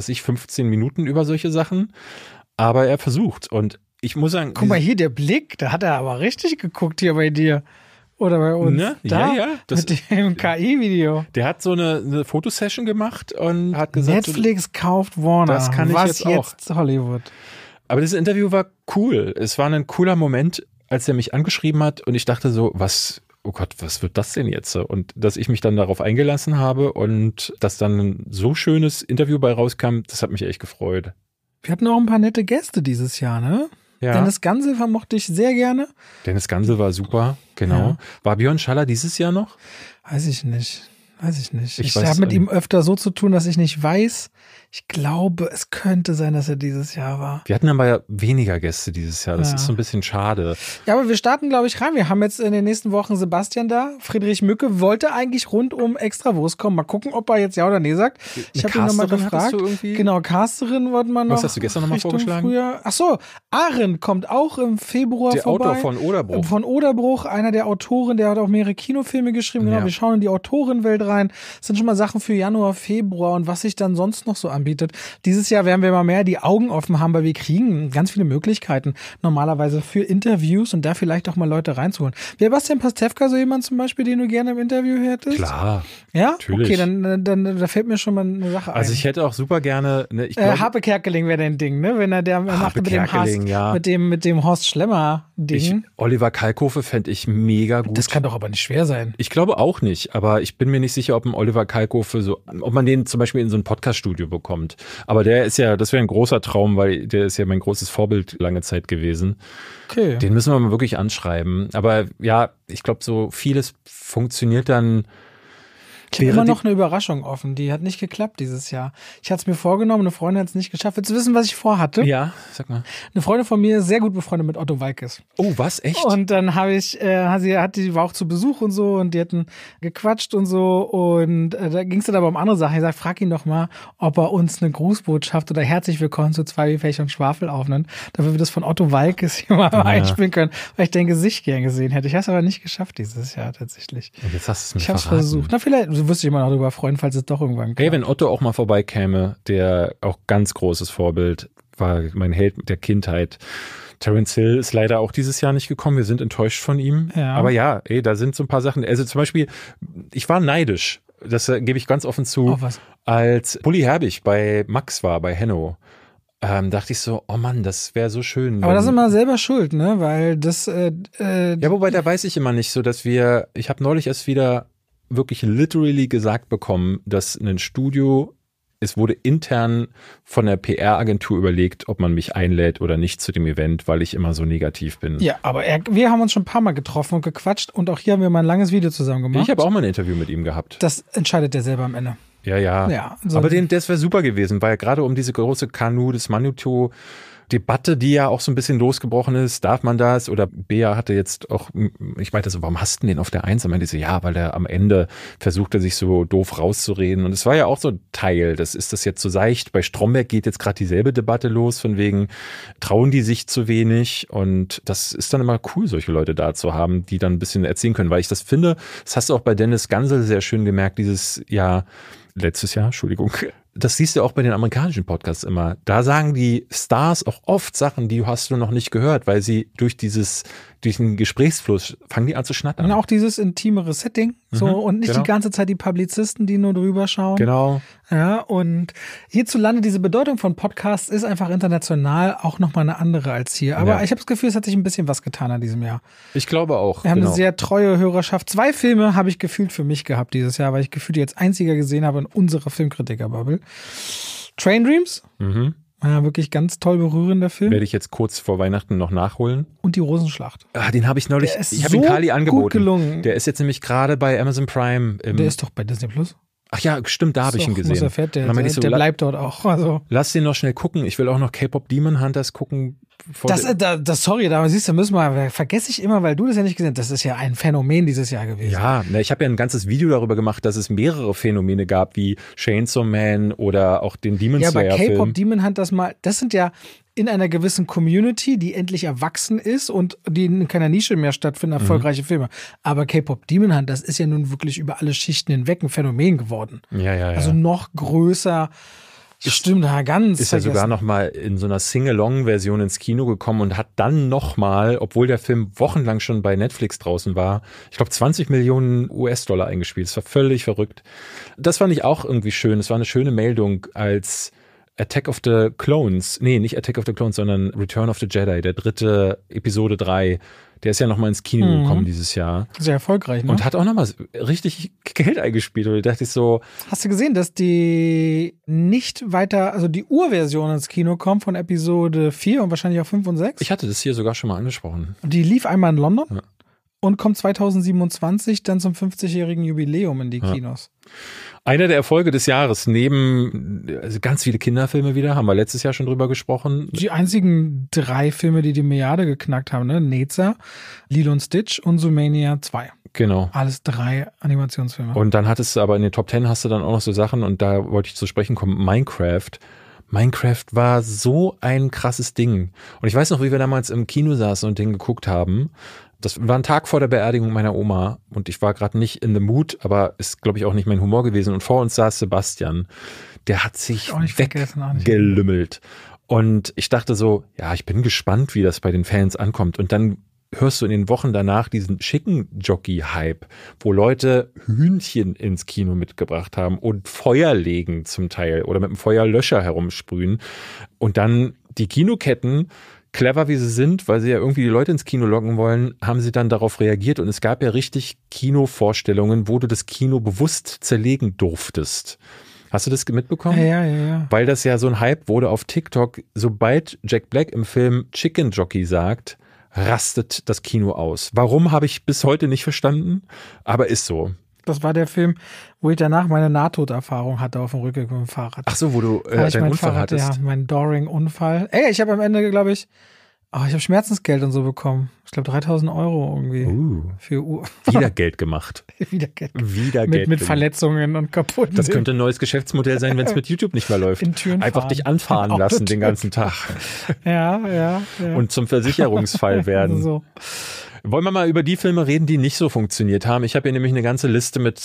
15 Minuten über solche Sachen. Aber er versucht. Und ich muss sagen... Guck mal hier, der Blick, da hat er aber richtig geguckt hier bei dir. Oder bei uns. Ne? Da, ja. Mit dem KI-Video. Der hat so eine Fotosession gemacht und hat gesagt... Netflix kauft Warner. Das kann ich jetzt auch. Hollywood. Aber das Interview war cool. Es war ein cooler Moment, als er mich angeschrieben hat und ich dachte so, oh Gott, was wird das denn jetzt? Und dass ich mich dann darauf eingelassen habe und dass dann ein so schönes Interview bei rauskam, das hat mich echt gefreut. Wir hatten auch ein paar nette Gäste dieses Jahr, ne? Ja. Dennis Gansel mochte ich sehr gerne. Dennis Gansel war super, genau. Ja. War Björn Schaller dieses Jahr noch? Weiß ich nicht. Weiß ich nicht. Ich habe mit ihm öfter so zu tun, dass ich nicht weiß. Ich glaube, es könnte sein, dass er dieses Jahr war. Wir hatten aber weniger Gäste dieses Jahr. Das ist so ein bisschen schade. Ja, aber wir starten, glaube ich, rein. Wir haben jetzt in den nächsten Wochen Sebastian da. Friedrich Mücke wollte eigentlich rund um Extrawurst kommen. Mal gucken, ob er jetzt ja oder nee sagt. Ich habe ihn nochmal gefragt. Genau, Casterin wollten wir noch. Was hast du gestern nochmal vorgeschlagen? Frühjahr. Ach so, Arendt kommt auch im Februar vorbei. Der Autor von Oderbruch. Von Oderbruch, einer der Autoren, der hat auch mehrere Kinofilme geschrieben. Genau, wir schauen in die Autorenwelt rein. Das sind schon mal Sachen für Januar, Februar und was sich dann sonst noch so anbietet. Dieses Jahr werden wir mal mehr die Augen offen haben, weil wir kriegen ganz viele Möglichkeiten normalerweise für Interviews und da vielleicht auch mal Leute reinzuholen. Wäre Bastian Pastewka so jemand zum Beispiel, den du gerne im Interview hättest? Klar. Ja? Natürlich. Okay, dann da fällt mir schon mal eine Sache ein. Also ich hätte auch super gerne... Ne, Harpe Kerkeling wäre dein Ding, ne? Wenn er macht mit dem Horst Schlemmer-Ding. Oliver Kalkofe fände ich mega gut. Das kann doch aber nicht schwer sein. Ich glaube auch nicht, aber ich bin mir nicht sicher, ob ein Oliver Kalkofe ob man den zum Beispiel in so ein Podcast-Studio bekommt. Aber das wäre ein großer Traum, weil der ist ja mein großes Vorbild lange Zeit gewesen. Okay. Den müssen wir mal wirklich anschreiben. Aber ja, ich glaube, so vieles funktioniert dann. Ich habe immer noch eine Überraschung offen, die hat nicht geklappt dieses Jahr. Ich hatte es mir vorgenommen, eine Freundin hat es nicht geschafft. Willst du wissen, was ich vorhatte? Ja, sag mal. Eine Freundin von mir ist sehr gut befreundet mit Otto Waalkes. Oh, was? Echt? Und dann die war auch zu Besuch und so und die hatten gequatscht und so und da ging es dann aber um andere Sachen. Ich sag, frag ihn doch mal, ob er uns eine Grußbotschaft oder herzlich willkommen zu 2 wie Pech und Schwafel aufnimmt, damit wir das von Otto Waalkes hier mal einspielen können, weil ich dein Gesicht gern gesehen hätte. Ich habe es aber nicht geschafft dieses Jahr tatsächlich. Und jetzt hast du es mir Ich habe es versucht. Na, vielleicht wirst du dich mal noch darüber freuen, falls es doch irgendwann kommt. Hey, wenn Otto auch mal vorbeikäme, der auch ganz großes Vorbild war, mein Held der Kindheit. Terence Hill ist leider auch dieses Jahr nicht gekommen. Wir sind enttäuscht von ihm. Ja. Aber ja, da sind so ein paar Sachen. Also zum Beispiel, ich war neidisch. Das gebe ich ganz offen zu. Was? Als Bully Herbig bei Max war, bei Henno. Dachte ich so, oh Mann, das wäre so schön. Aber das ist immer selber schuld, ne? Weil das ja, wobei, da weiß ich immer nicht so, ich habe neulich erst wieder wirklich literally gesagt bekommen, dass ein Studio, es wurde intern von der PR-Agentur überlegt, ob man mich einlädt oder nicht zu dem Event, weil ich immer so negativ bin. Ja, aber wir haben uns schon ein paar Mal getroffen und gequatscht und auch hier haben wir mal ein langes Video zusammen gemacht. Ich habe auch mal ein Interview mit ihm gehabt. Das entscheidet der selber am Ende. Ja. So aber das wäre super gewesen, weil gerade um diese große Kanu des Manitou Debatte, die ja auch so ein bisschen losgebrochen ist, darf man das? Oder Bea hatte jetzt auch, ich meinte so, warum hast du den auf der 1? Und meinte so, ja, weil er am Ende versuchte, sich so doof rauszureden. Und es war ja auch so ein Teil, ist das jetzt so seicht? Bei Stromberg geht jetzt gerade dieselbe Debatte los, von wegen, trauen die sich zu wenig? Und das ist dann immer cool, solche Leute da zu haben, die dann ein bisschen erzählen können, weil ich das finde, das hast du auch bei Dennis Gansel sehr schön gemerkt, letztes Jahr, Entschuldigung. Das siehst du auch bei den amerikanischen Podcasts immer. Da sagen die Stars auch oft Sachen, die hast du noch nicht gehört, weil sie durch den Gesprächsfluss fangen die an zu schnattern. Und auch dieses intimere Setting, und nicht die ganze Zeit die Publizisten, die nur drüber schauen. Genau. Ja, und hierzulande diese Bedeutung von Podcasts ist einfach international auch nochmal eine andere als hier. Aber ich habe das Gefühl, es hat sich ein bisschen was getan an diesem Jahr. Ich glaube auch. Wir haben eine sehr treue Hörerschaft. 2 Filme habe ich gefühlt für mich gehabt dieses Jahr, weil ich gefühlt jetzt einziger gesehen habe in unserer Filmkritiker-Bubble. Train Dreams. Ja, wirklich ganz toll berührender Film. Werde ich jetzt kurz vor Weihnachten noch nachholen. Und die Rosenschlacht. Den habe ich neulich, ich habe ihn Kali angeboten. Gut gelungen. Der ist jetzt nämlich gerade bei Amazon Prime. Der ist doch bei Disney Plus. Ach ja, stimmt, da habe ich ihn gesehen. Der bleibt dort auch. Also. Lass den noch schnell gucken. Ich will auch noch K-Pop Demon Hunters gucken. Sorry, da siehst du, vergesse ich immer, weil du das ja nicht gesehen hast. Das ist ja ein Phänomen dieses Jahr gewesen. Ja, ich habe ja ein ganzes Video darüber gemacht, dass es mehrere Phänomene gab, wie Chainsaw Man oder auch den Demon Slayer Film. Ja, aber K-Pop Demon Hunters das sind ja in einer gewissen Community, die endlich erwachsen ist und die in keiner Nische mehr stattfinden, erfolgreiche Filme. Aber K-Pop Demon Hunters ist ja nun wirklich über alle Schichten hinweg ein Phänomen geworden. Ja. Also noch größer. Stimmt, ganz. Ist ja sogar noch mal in so einer Sing-Along-Version ins Kino gekommen und hat dann noch mal, obwohl der Film wochenlang schon bei Netflix draußen war, ich glaube 20 Millionen US-Dollar eingespielt. Das war völlig verrückt. Das fand ich auch irgendwie schön. Es war eine schöne Meldung, als Attack of the Clones, nicht Attack of the Clones, sondern Return of the Jedi, der 3. Episode 3, der ist ja nochmal ins Kino gekommen dieses Jahr. Sehr erfolgreich, ne? Und hat auch nochmal richtig Geld eingespielt. Und da dachte ich so. Hast du gesehen, dass die nicht weiter, also die Urversion ins Kino kommt von Episode 4 und wahrscheinlich auch 5 und 6? Ich hatte das hier sogar schon mal angesprochen. Und die lief einmal in London. Ja. und kommt 2027 dann zum 50-jährigen Jubiläum in die Kinos. Einer der Erfolge des Jahres, neben ganz viele Kinderfilme wieder, haben wir letztes Jahr schon drüber gesprochen. Die einzigen 3 Filme, die Milliarde geknackt haben, ne? Neza, Lilo und Stitch und Zoomania 2. Genau. Alles 3 Animationsfilme. Und dann hattest du aber in den Top 10 hast du dann auch noch so Sachen, und da wollte ich zu sprechen kommen, Minecraft. Minecraft war so ein krasses Ding. Und ich weiß noch, wie wir damals im Kino saßen und den geguckt haben. Das war ein Tag vor der Beerdigung meiner Oma und ich war gerade nicht in the mood, aber ist, glaube ich, auch nicht mein Humor gewesen. Und vor uns saß Sebastian. Der hat sich weggelümmelt. Und ich dachte so, ja, ich bin gespannt, wie das bei den Fans ankommt. Und dann hörst du in den Wochen danach diesen schicken Jockey-Hype, wo Leute Hühnchen ins Kino mitgebracht haben und Feuer legen zum Teil oder mit einem Feuerlöscher herumsprühen. Und dann die Kinoketten, clever wie sie sind, weil sie ja irgendwie die Leute ins Kino locken wollen, haben sie dann darauf reagiert. Und es gab ja richtig Kinovorstellungen, wo du das Kino bewusst zerlegen durftest. Hast du das mitbekommen? Ja. Weil das ja so ein Hype wurde auf TikTok. Sobald Jack Black im Film Chicken Jockey sagt, rastet das Kino aus. Warum, habe ich bis heute nicht verstanden, aber ist so. Das war der Film, wo ich danach meine Nahtoderfahrung hatte auf dem Rückweg mit dem Fahrrad. Ach so, wo du deinen Unfall hattest. Ja, meinen Doring-Unfall. Ich habe am Ende, glaube ich, ich habe Schmerzensgeld und so bekommen. Ich glaube 3.000 € irgendwie. Für wieder Geld gemacht. Wieder Geld. Mit Verletzungen und kaputt. Das könnte ein neues Geschäftsmodell sein, wenn es mit YouTube nicht mehr läuft. In Türen einfach fahren. dich anfahren lassen den ganzen Tag. Ja. Und zum Versicherungsfall werden. So. Wollen wir mal über die Filme reden, die nicht so funktioniert haben? Ich habe hier nämlich eine ganze Liste mit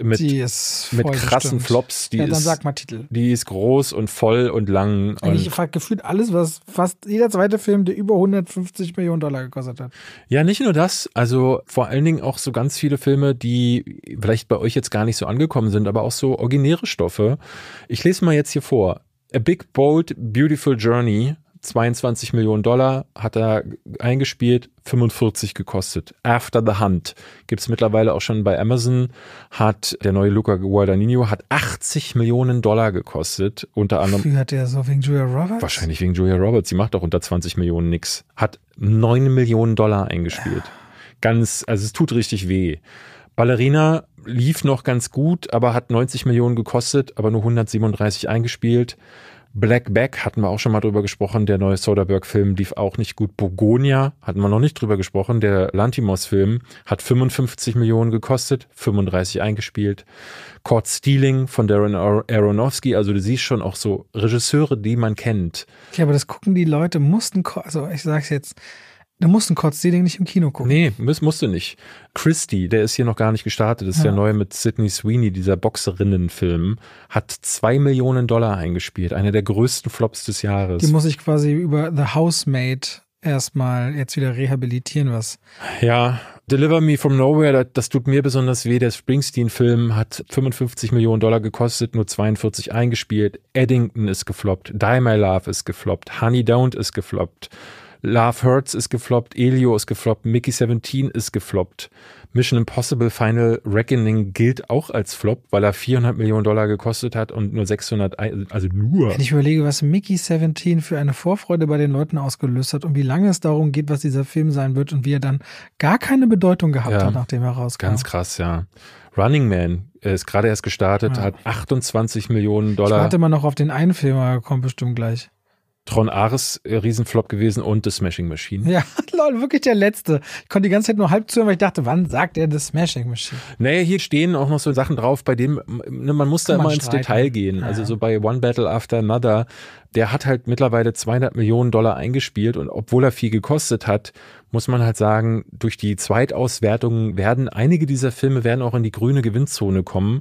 krassen Flops. Dann sag mal Titel. Die ist groß und voll und lang. Ich frage gefühlt alles, was fast jeder zweite Film, der über 150 Millionen $ gekostet hat. Ja, nicht nur das. Also vor allen Dingen auch so ganz viele Filme, die vielleicht bei euch jetzt gar nicht so angekommen sind, aber auch so originäre Stoffe. Ich lese mal jetzt hier vor. A Big, Bold, Beautiful Journey. 22 Millionen $, hat er eingespielt, 45 gekostet. After the Hunt gibt es mittlerweile auch schon bei Amazon, hat der neue Luca Guadagnino, hat 80 Millionen $, gekostet, unter anderem. Wie hat der so, wegen Julia Roberts? Wahrscheinlich wegen Julia Roberts, sie macht doch unter 20 Millionen nix. Hat 9 Millionen $ eingespielt. Also es tut richtig weh. Ballerina lief noch ganz gut, aber hat 90 Millionen gekostet, aber nur 137 eingespielt. Black Bag hatten wir auch schon mal drüber gesprochen, der neue Soderbergh-Film lief auch nicht gut. Bogonia hatten wir noch nicht drüber gesprochen, der Lanthimos-Film hat 55 Millionen gekostet, 35 eingespielt. Caught Stealing von Darren Aronofsky, also du siehst schon auch so Regisseure, die man kennt. Ja, aber das gucken die Leute, also ich sag's jetzt, du musst ein Caught Stealing nicht im Kino gucken. Nee, musst du nicht. Christie, der ist hier noch gar nicht gestartet, das ist der neue mit Sydney Sweeney, dieser Boxerinnenfilm, hat 2 Millionen $ eingespielt, einer der größten Flops des Jahres. Die muss ich quasi über The Housemaid erstmal jetzt wieder rehabilitieren, was. Ja, Deliver Me From Nowhere, das tut mir besonders weh. Der Springsteen-Film hat 55 Millionen $ gekostet, nur 42 eingespielt. Eddington ist gefloppt, Die My Love ist gefloppt, Honey Don't ist gefloppt. Love Hurts ist gefloppt, Elio ist gefloppt, Mickey 17 ist gefloppt. Mission Impossible Final Reckoning gilt auch als Flop, weil er 400 Millionen $ gekostet hat und nur 600, also nur. Wenn ich überlege, was Mickey 17 für eine Vorfreude bei den Leuten ausgelöst hat und wie lange es darum geht, was dieser Film sein wird und wie er dann gar keine Bedeutung gehabt hat, nachdem er rauskam. Ganz krass, ja. Running Man ist gerade erst gestartet, hat 28 Millionen $. Ich warte mal noch auf den einen Film, aber kommt bestimmt gleich. Tron Ares, Riesenflop gewesen und The Smashing Machine. Ja, lol, wirklich der letzte. Ich konnte die ganze Zeit nur halb zuhören, weil ich dachte, wann sagt er The Smashing Machine? Naja, hier stehen auch noch so Sachen drauf, bei denen man muss da immer ins Detail gehen. Ja. Also so bei One Battle After Another, der hat halt mittlerweile 200 Millionen $ eingespielt und obwohl er viel gekostet hat, muss man halt sagen, durch die Zweitauswertungen werden einige dieser Filme auch in die grüne Gewinnzone kommen.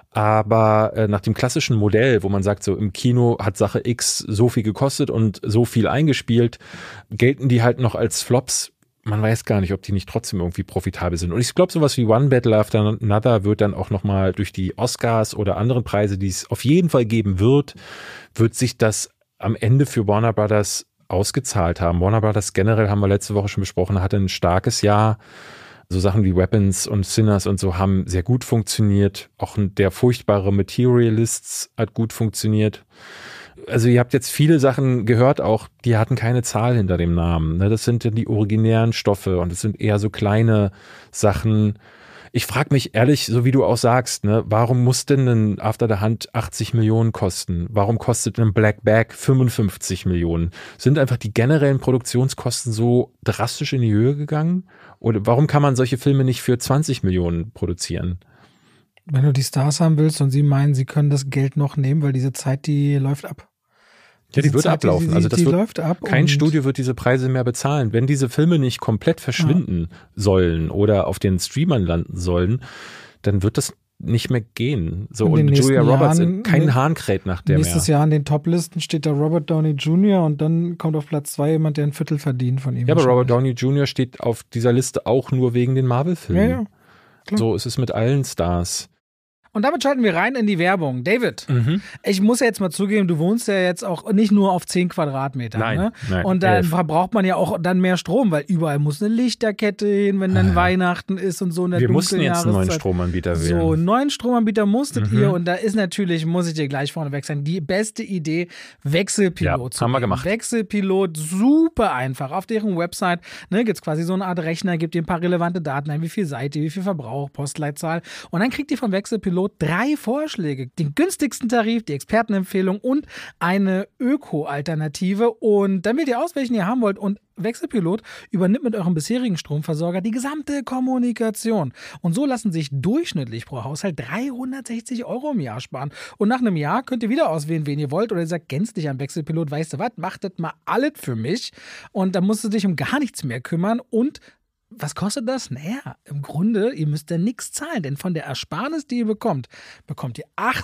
Aber nach dem klassischen Modell, wo man sagt, so im Kino hat Sache X so viel gekostet und so viel eingespielt, gelten die halt noch als Flops. Man weiß gar nicht, ob die nicht trotzdem irgendwie profitabel sind. Und ich glaube, sowas wie One Battle After Another wird dann auch nochmal durch die Oscars oder anderen Preise, die es auf jeden Fall geben wird sich das am Ende für Warner Brothers ausgezahlt haben. Warner Brothers generell, haben wir letzte Woche schon besprochen, hatte ein starkes Jahr. So Sachen wie Weapons und Sinners und so haben sehr gut funktioniert. Auch der furchtbare Materialists hat gut funktioniert. also ihr habt jetzt viele Sachen gehört auch, die hatten keine Zahl hinter dem Namen. Ne? Das sind ja die originären Stoffe und es sind eher so kleine Sachen. Ich frage mich ehrlich, so wie du auch sagst, ne, warum muss denn ein After the Hunt 80 Millionen kosten? Warum kostet ein Black Bag 55 Millionen? Sind einfach die generellen Produktionskosten so drastisch in die Höhe gegangen? Oder warum kann man solche Filme nicht für 20 Millionen produzieren? Wenn du die Stars haben willst und sie meinen, sie können das Geld noch nehmen, weil diese Zeit, die läuft ab. Ja, die wird ablaufen. Also das die wird, läuft ab. Kein Studio wird diese Preise mehr bezahlen. Wenn diese Filme nicht komplett verschwinden sollen oder auf den Streamern landen sollen, dann wird das nicht mehr gehen. So, und Julia Roberts, kein Hahn kräht nach der mehr. Nächstes Jahr in den Top-Listen steht da Robert Downey Jr. und dann kommt auf Platz 2 jemand, der ein Viertel verdient von ihm. Ja, aber Robert Downey Jr. steht auf dieser Liste auch nur wegen den Marvel-Filmen. Ja, klar. So ist es mit allen Stars. Und damit schalten wir rein in die Werbung. David, ich muss ja jetzt mal zugeben, du wohnst ja jetzt auch nicht nur auf 10 Quadratmetern. Nein, ne? Und dann verbraucht man ja auch dann mehr Strom, weil überall muss eine Lichterkette hin, wenn dann Weihnachten ist und so in der Wir dunklen mussten jetzt einen neuen Jahreszeit. Stromanbieter wählen. So, einen neuen Stromanbieter musstet ihr und da ist natürlich, muss ich dir gleich vorneweg sagen, die beste Idee, Wechselpilot zu haben wir nehmen. gemacht. Wechselpilot, super einfach. Auf deren Website gibt es quasi so eine Art Rechner, gibt ihr ein paar relevante Daten ein, wie viel seid ihr, wie viel Verbrauch, Postleitzahl und dann kriegt ihr vom Wechselpilot 3 Vorschläge. Den günstigsten Tarif, die Expertenempfehlung und eine Öko-Alternative. Und dann wählt ihr aus, welchen ihr haben wollt. Und Wechselpilot übernimmt mit eurem bisherigen Stromversorger die gesamte Kommunikation. Und so lassen sich durchschnittlich pro Haushalt 360 € im Jahr sparen. Und nach einem Jahr könnt ihr wieder auswählen, wen ihr wollt. Oder ihr sagt gänzlich am Wechselpilot, weißt du was, macht das mal alles für mich. Und dann musst du dich um gar nichts mehr kümmern. Und was kostet das? Naja, im Grunde, ihr müsst ja nichts zahlen, denn von der Ersparnis, die ihr bekommt ihr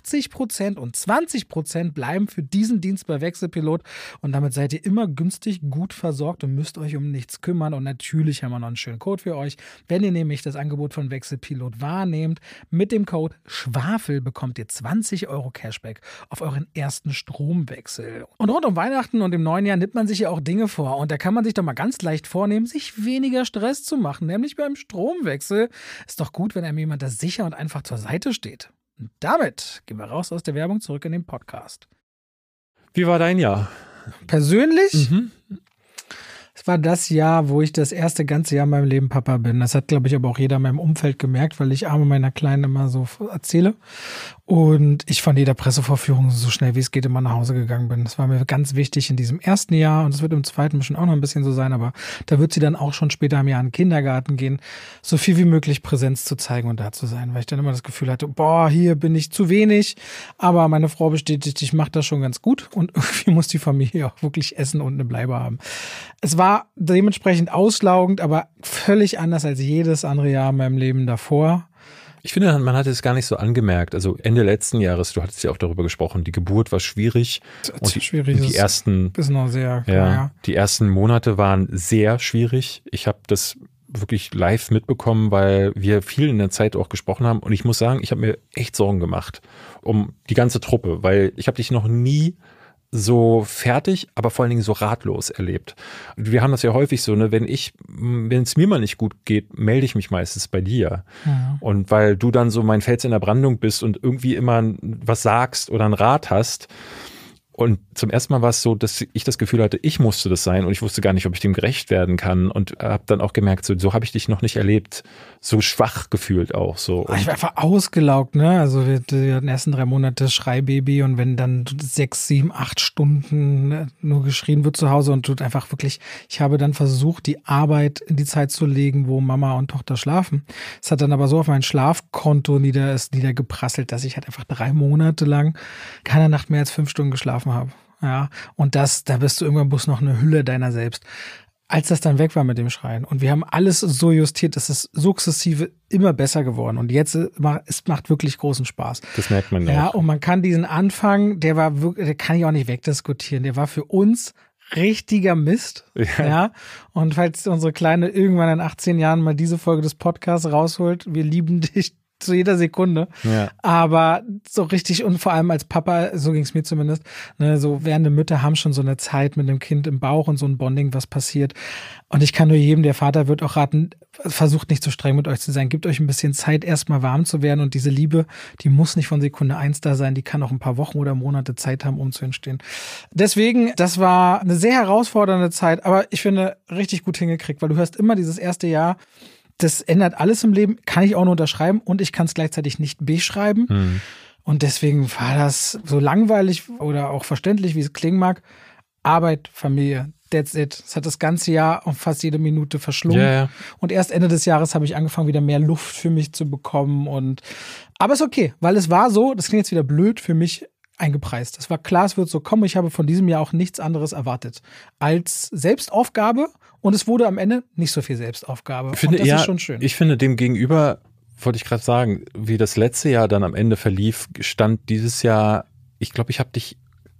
80% und 20% bleiben für diesen Dienst bei Wechselpilot und damit seid ihr immer günstig gut versorgt und müsst euch um nichts kümmern und natürlich haben wir noch einen schönen Code für euch. Wenn ihr nämlich das Angebot von Wechselpilot wahrnehmt, mit dem Code SCHWAFEL bekommt ihr 20 € Cashback auf euren ersten Stromwechsel. Und rund um Weihnachten und im neuen Jahr nimmt man sich ja auch Dinge vor und da kann man sich doch mal ganz leicht vornehmen, sich weniger Stress zu machen, nämlich beim Stromwechsel. Ist doch gut, wenn einem jemand da sicher und einfach zur Seite steht. Und damit gehen wir raus aus der Werbung zurück in den Podcast. Wie war dein Jahr? Persönlich? Es war das Jahr, wo ich das erste ganze Jahr in meinem Leben Papa bin. Das hat, glaube ich, aber auch jeder in meinem Umfeld gemerkt, weil ich Arme meiner Kleinen immer so erzähle. Und ich von jeder Pressevorführung so schnell wie es geht immer nach Hause gegangen bin. Das war mir ganz wichtig in diesem ersten Jahr und es wird im zweiten bestimmt auch noch ein bisschen so sein, aber da wird sie dann auch schon später im Jahr in den Kindergarten gehen, so viel wie möglich Präsenz zu zeigen und da zu sein, weil ich dann immer das Gefühl hatte, boah, hier bin ich zu wenig, aber meine Frau bestätigt, ich mache das schon ganz gut und irgendwie muss die Familie auch wirklich essen und eine Bleibe haben. Es war dementsprechend auslaugend, aber völlig anders als jedes andere Jahr in meinem Leben davor. Ich finde, man hat es gar nicht so angemerkt. Also Ende letzten Jahres, du hattest ja auch darüber gesprochen, die Geburt war schwierig. Und die ersten, ist noch sehr klar, die ersten Monate waren sehr schwierig. Ich habe das wirklich live mitbekommen, weil wir viel in der Zeit auch gesprochen haben. Und ich muss sagen, ich habe mir echt Sorgen gemacht um die ganze Truppe, weil ich habe dich noch nie so fertig, aber vor allen Dingen so ratlos erlebt. Wir haben das ja häufig so, ne, wenn es mir mal nicht gut geht, melde ich mich meistens bei dir. Ja. Und weil du dann so mein Fels in der Brandung bist und irgendwie immer was sagst oder einen Rat hast. Und zum ersten Mal war es so, dass ich das Gefühl hatte, ich musste das sein und ich wusste gar nicht, ob ich dem gerecht werden kann und habe dann auch gemerkt, so habe ich dich noch nicht erlebt, so schwach gefühlt auch so. Ich war einfach ausgelaugt, ne? Also wir hatten die ersten 3 Monate Schreibaby und wenn dann 6, 7, 8 Stunden nur geschrien wird zu Hause und du einfach wirklich, ich habe dann versucht, die Arbeit in die Zeit zu legen, wo Mama und Tochter schlafen. Es hat dann aber so auf mein Schlafkonto niedergeprasselt, dass ich halt einfach 3 Monate lang keine Nacht mehr als 5 Stunden geschlafen habe. Ja, und da bist du irgendwann bloß noch eine Hülle deiner selbst. Als das dann weg war mit dem Schreien und wir haben alles so justiert, dass es sukzessive immer besser geworden und jetzt es macht wirklich großen Spaß. Das merkt man ja. Und man kann diesen Anfang, der kann ich auch nicht wegdiskutieren, der war für uns richtiger Mist. Ja. Und falls unsere Kleine irgendwann in 18 Jahren mal diese Folge des Podcasts rausholt, wir lieben dich zu jeder Sekunde. Ja. Aber so richtig und vor allem als Papa, so ging es mir zumindest, ne, so werdende Mütter haben schon so eine Zeit mit dem Kind im Bauch und so ein Bonding, was passiert. Und ich kann nur jedem, der Vater wird, auch raten, versucht nicht so streng mit euch zu sein. Gebt euch ein bisschen Zeit, erstmal warm zu werden. Und diese Liebe, die muss nicht von Sekunde 1 da sein. Die kann auch ein paar Wochen oder Monate Zeit haben, um zu entstehen. Deswegen, das war eine sehr herausfordernde Zeit, aber ich finde, richtig gut hingekriegt, weil du hörst immer dieses erste Jahr, das ändert alles im Leben, kann ich auch nur unterschreiben und ich kann es gleichzeitig nicht beschreiben. Mhm. Und deswegen war das so langweilig oder auch verständlich, wie es klingen mag. Arbeit, Familie, that's it. Es hat das ganze Jahr und fast jede Minute verschlungen. Yeah. Und erst Ende des Jahres habe ich angefangen, wieder mehr Luft für mich zu bekommen. Aber ist okay, weil es war so, das klingt jetzt wieder blöd, für mich eingepreist. Es war klar, es wird so kommen. Ich habe von diesem Jahr auch nichts anderes erwartet als Selbstaufgabe. Und es wurde am Ende nicht so viel Selbstaufgabe. Und das ist schon schön. Ich finde, dem gegenüber, wollte ich gerade sagen, wie das letzte Jahr dann am Ende verlief, stand dieses Jahr, ich glaube, ich habe dich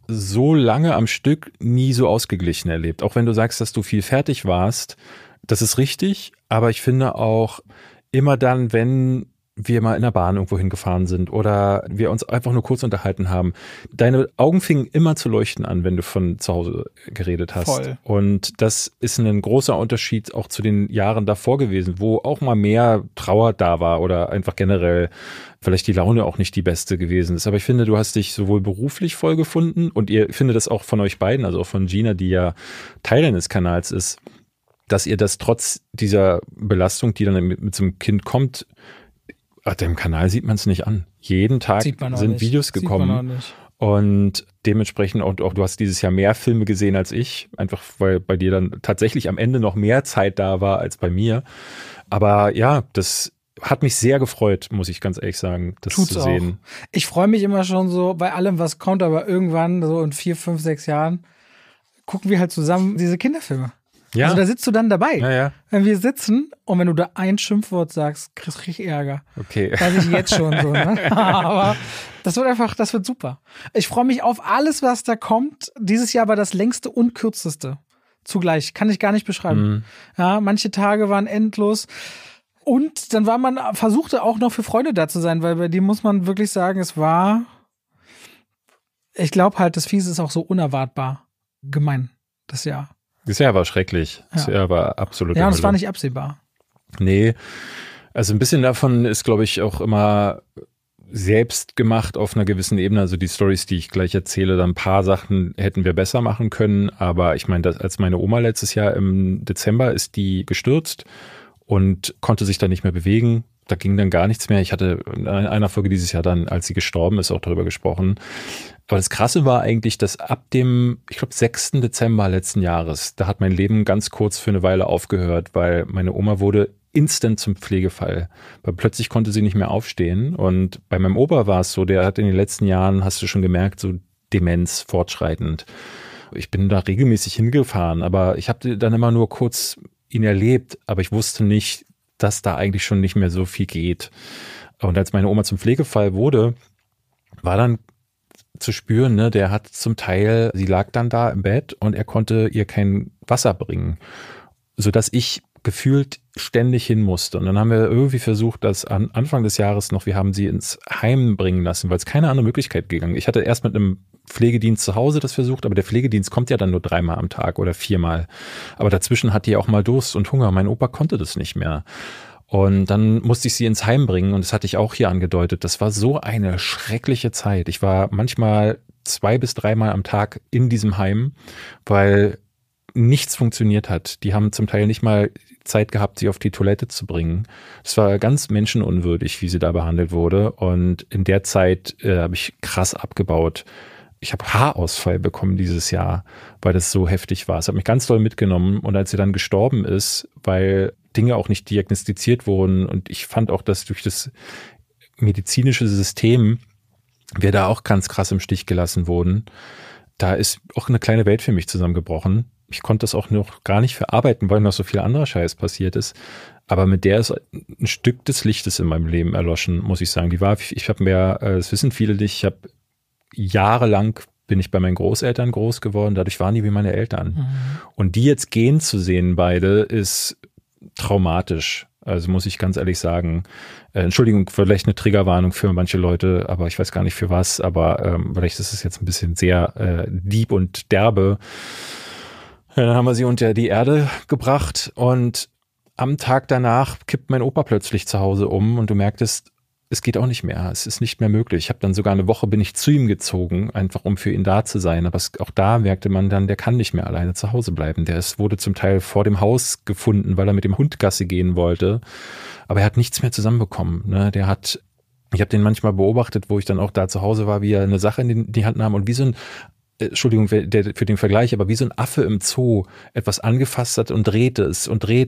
so lange am Stück nie so ausgeglichen erlebt. Auch wenn du sagst, dass du viel fertig warst, das ist richtig, aber ich finde auch immer dann, wenn wir mal in der Bahn irgendwo hingefahren sind oder wir uns einfach nur kurz unterhalten haben, deine Augen fingen immer zu leuchten an, wenn du von zu Hause geredet hast. Voll. Und das ist ein großer Unterschied auch zu den Jahren davor gewesen, wo auch mal mehr Trauer da war oder einfach generell vielleicht die Laune auch nicht die beste gewesen ist. Aber ich finde, du hast dich sowohl beruflich voll gefunden und ihr findet das auch von euch beiden, also auch von Gina, die ja Teil deines Kanals ist, dass ihr das trotz dieser Belastung, die dann mit so einem Kind kommt, auf dem Kanal sieht man es nicht an. Jeden Tag sind Videos gekommen. Und dementsprechend auch du hast dieses Jahr mehr Filme gesehen als ich, einfach weil bei dir dann tatsächlich am Ende noch mehr Zeit da war als bei mir. Aber ja, das hat mich sehr gefreut, muss ich ganz ehrlich sagen, das zu sehen. Auch. Ich freue mich immer schon so bei allem, was kommt, aber irgendwann, so in 4, 5, 6 Jahren, gucken wir halt zusammen diese Kinderfilme. Ja. Also da sitzt du dann dabei. Ja. Wenn wir sitzen und wenn du da ein Schimpfwort sagst, kriegst du richtig Ärger. Okay. Weiß ich jetzt schon so, ne? Aber das wird super. Ich freue mich auf alles, was da kommt. Dieses Jahr war das längste und kürzeste. Zugleich. Kann ich gar nicht beschreiben. Mhm. Ja, manche Tage waren endlos. Und dann versuchte auch noch für Freunde da zu sein, weil bei dem muss man wirklich sagen, ich glaube halt, das Fiese ist auch so unerwartbar gemein, das Jahr. Das Jahr war schrecklich. Das Jahr war absolut. Ja, und es war nicht absehbar. Nee, also ein bisschen davon ist, glaube ich, auch immer selbst gemacht auf einer gewissen Ebene. Also die Storys, die ich gleich erzähle, dann ein paar Sachen hätten wir besser machen können. Aber ich meine, als meine Oma letztes Jahr im Dezember ist die gestürzt und konnte sich dann nicht mehr bewegen. Da ging dann gar nichts mehr. Ich hatte in einer Folge dieses Jahr dann, als sie gestorben ist, auch darüber gesprochen. Aber das Krasse war eigentlich, dass ab dem, ich glaube, 6. Dezember letzten Jahres, da hat mein Leben ganz kurz für eine Weile aufgehört, weil meine Oma wurde instant zum Pflegefall. Weil plötzlich konnte sie nicht mehr aufstehen. Und bei meinem Opa war es so, der hat in den letzten Jahren, hast du schon gemerkt, so Demenz fortschreitend. Ich bin da regelmäßig hingefahren, aber ich habe dann immer nur kurz ihn erlebt, aber ich wusste nicht, dass da eigentlich schon nicht mehr so viel geht. Und als meine Oma zum Pflegefall wurde, war dann zu spüren, ne, der hat zum Teil, sie lag dann da im Bett und er konnte ihr kein Wasser bringen, sodass ich gefühlt ständig hin musste. Und dann haben wir irgendwie versucht, das Anfang des Jahres noch, wir haben sie ins Heim bringen lassen, weil es keine andere Möglichkeit gegangen. Ich hatte erst mit einem Pflegedienst zu Hause das versucht, aber der Pflegedienst kommt ja dann nur 3-mal am Tag oder 4-mal. Aber dazwischen hat die auch mal Durst und Hunger. Mein Opa konnte das nicht mehr. Und dann musste ich sie ins Heim bringen und das hatte ich auch hier angedeutet. Das war so eine schreckliche Zeit. Ich war manchmal 2 bis 3-mal am Tag in diesem Heim, weil nichts funktioniert hat. Die haben zum Teil nicht mal Zeit gehabt, sie auf die Toilette zu bringen. Es war ganz menschenunwürdig, wie sie da behandelt wurde. Und in der Zeit habe ich krass abgebaut. Ich habe Haarausfall bekommen dieses Jahr, weil das so heftig war. Es hat mich ganz doll mitgenommen. Und als sie dann gestorben ist, weil Dinge auch nicht diagnostiziert wurden und ich fand auch, dass durch das medizinische System wir da auch ganz krass im Stich gelassen wurden, da ist auch eine kleine Welt für mich zusammengebrochen. Ich konnte das auch noch gar nicht verarbeiten, weil noch so viel anderer Scheiß passiert ist. Aber mit der ist ein Stück des Lichtes in meinem Leben erloschen, muss ich sagen. Ich habe mir, das wissen viele nicht, ich habe jahrelang bin ich bei meinen Großeltern groß geworden, dadurch waren die wie meine Eltern. Mhm. Und die jetzt gehen zu sehen, beide, ist traumatisch. Also muss ich ganz ehrlich sagen, Entschuldigung, vielleicht eine Triggerwarnung für manche Leute, aber ich weiß gar nicht für was, aber vielleicht ist es jetzt ein bisschen sehr deep und derbe. Ja, dann haben wir sie unter die Erde gebracht und am Tag danach kippt mein Opa plötzlich zu Hause um und du merktest, es geht auch nicht mehr. Es ist nicht mehr möglich. Ich habe dann sogar eine Woche bin ich zu ihm gezogen, einfach um für ihn da zu sein. Aber auch da merkte man dann, der kann nicht mehr alleine zu Hause bleiben. Wurde zum Teil vor dem Haus gefunden, weil er mit dem Hund Gassi gehen wollte. Aber er hat nichts mehr zusammenbekommen. Ne? Ich habe den manchmal beobachtet, wo ich dann auch da zu Hause war, wie er eine Sache in die Hand nahm und wie so ein Entschuldigung für den Vergleich, aber wie so ein Affe im Zoo etwas angefasst hat und drehte es,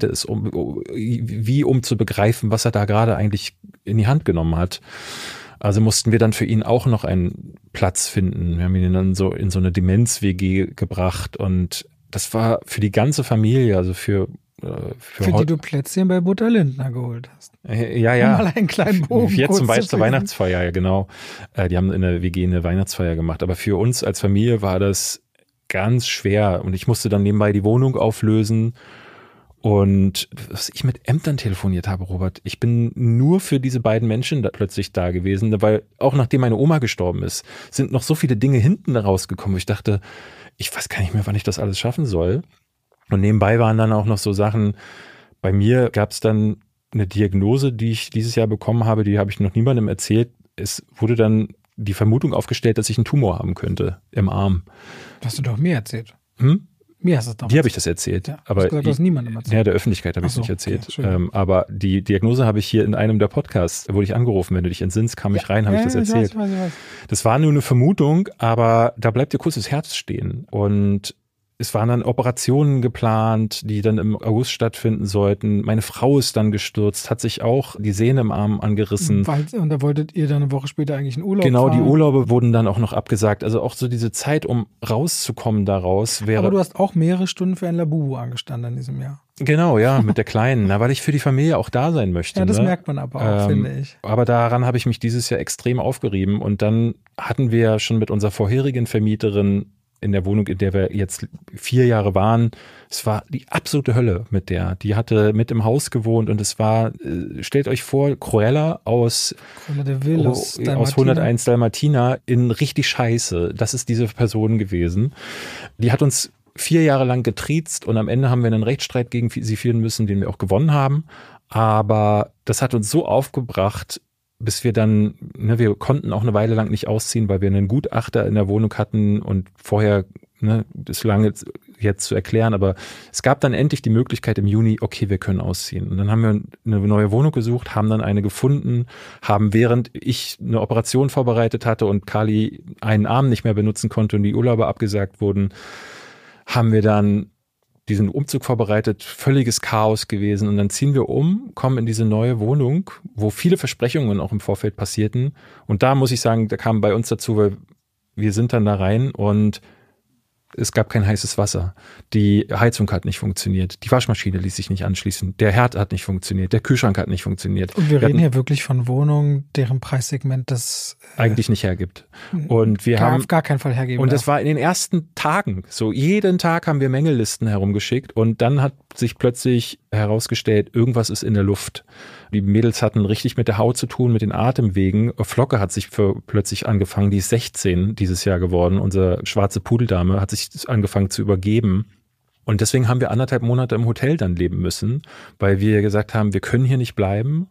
um zu begreifen, was er da gerade eigentlich in die Hand genommen hat. Also mussten wir dann für ihn auch noch einen Platz finden. Wir haben ihn dann so in so eine Demenz-WG gebracht und das war für die ganze Familie, also für die du Plätzchen bei Butter Lindner geholt hast. Ja. Mal einen kleinen Bogen. Jetzt zum Beispiel zur Weihnachtsfeier, ja genau. Die haben in der WG eine Weihnachtsfeier gemacht. Aber für uns als Familie war das ganz schwer. Und ich musste dann nebenbei die Wohnung auflösen. Und was ich mit Ämtern telefoniert habe, Robert, ich bin nur für diese beiden Menschen plötzlich da gewesen, weil auch nachdem meine Oma gestorben ist, sind noch so viele Dinge hinten rausgekommen, wo ich dachte, ich weiß gar nicht mehr, wann ich das alles schaffen soll. Und nebenbei waren dann auch noch so Sachen, bei mir gab es dann eine Diagnose, die ich dieses Jahr bekommen habe, die habe ich noch niemandem erzählt. Es wurde dann die Vermutung aufgestellt, dass ich einen Tumor haben könnte im Arm. Hast du doch mir erzählt. Mir hast du es doch. Dir habe ich das erzählt. Ja, aber du hast niemandem erzählt. Ja, der Öffentlichkeit habe ich es nicht erzählt. Okay, aber die Diagnose habe ich hier in einem der Podcasts, wurde ich angerufen, wenn du dich entsinnst, kam ich rein, habe ich das erzählt. Ich weiß. Das war nur eine Vermutung, aber da bleibt dir kurz das Herz stehen. Und es waren dann Operationen geplant, die dann im August stattfinden sollten. Meine Frau ist dann gestürzt, hat sich auch die Sehne im Arm angerissen. Und da wolltet ihr dann eine Woche später eigentlich in Urlaub fahren? Genau, die Urlaube wurden dann auch noch abgesagt. Also auch so diese Zeit, um rauszukommen daraus wäre... Aber du hast auch mehrere Stunden für ein Labubu angestanden in diesem Jahr. Genau, ja, mit der Kleinen. Weil ich für die Familie auch da sein möchte. Ja, das merkt man aber auch, finde ich. Aber daran habe ich mich dieses Jahr extrem aufgerieben. Und dann hatten wir schon mit unserer vorherigen Vermieterin in der Wohnung, in der wir jetzt 4 Jahre waren, es war die absolute Hölle mit der. Die hatte mit im Haus gewohnt und es war, stellt euch vor, Cruella aus 101 Dalmatiner in richtig Scheiße. Das ist diese Person gewesen. Die hat uns 4 Jahre lang getriezt und am Ende haben wir einen Rechtsstreit gegen sie führen müssen, den wir auch gewonnen haben. Aber das hat uns so aufgebracht, bis wir dann, wir konnten auch eine Weile lang nicht ausziehen, weil wir einen Gutachter in der Wohnung hatten und vorher, das lange jetzt zu erklären, aber es gab dann endlich die Möglichkeit im Juni, okay, wir können ausziehen. Und dann haben wir eine neue Wohnung gesucht, haben dann eine gefunden, haben während ich eine Operation vorbereitet hatte und Kali einen Arm nicht mehr benutzen konnte und die Urlaube abgesagt wurden, haben wir dann diesen Umzug vorbereitet, völliges Chaos gewesen und dann ziehen wir um, kommen in diese neue Wohnung, wo viele Versprechungen auch im Vorfeld passierten und da muss ich sagen, da kam bei uns dazu, weil wir sind dann da rein und es gab kein heißes Wasser. Die Heizung hat nicht funktioniert. Die Waschmaschine ließ sich nicht anschließen. Der Herd hat nicht funktioniert. Der Kühlschrank hat nicht funktioniert. Und wir reden hier wirklich von Wohnungen, deren Preissegment das eigentlich nicht hergibt. Und wir haben auf gar keinen Fall hergeben. Und das war in den ersten Tagen. So jeden Tag haben wir Mängellisten herumgeschickt und dann hat sich plötzlich herausgestellt, irgendwas ist in der Luft. Die Mädels hatten richtig mit der Haut zu tun, mit den Atemwegen. Flocke hat sich plötzlich angefangen, die ist 16 dieses Jahr geworden. Unsere schwarze Pudeldame hat sich angefangen zu übergeben. Und deswegen haben wir 1,5 Monate im Hotel dann leben müssen, weil wir gesagt haben, wir können hier nicht bleiben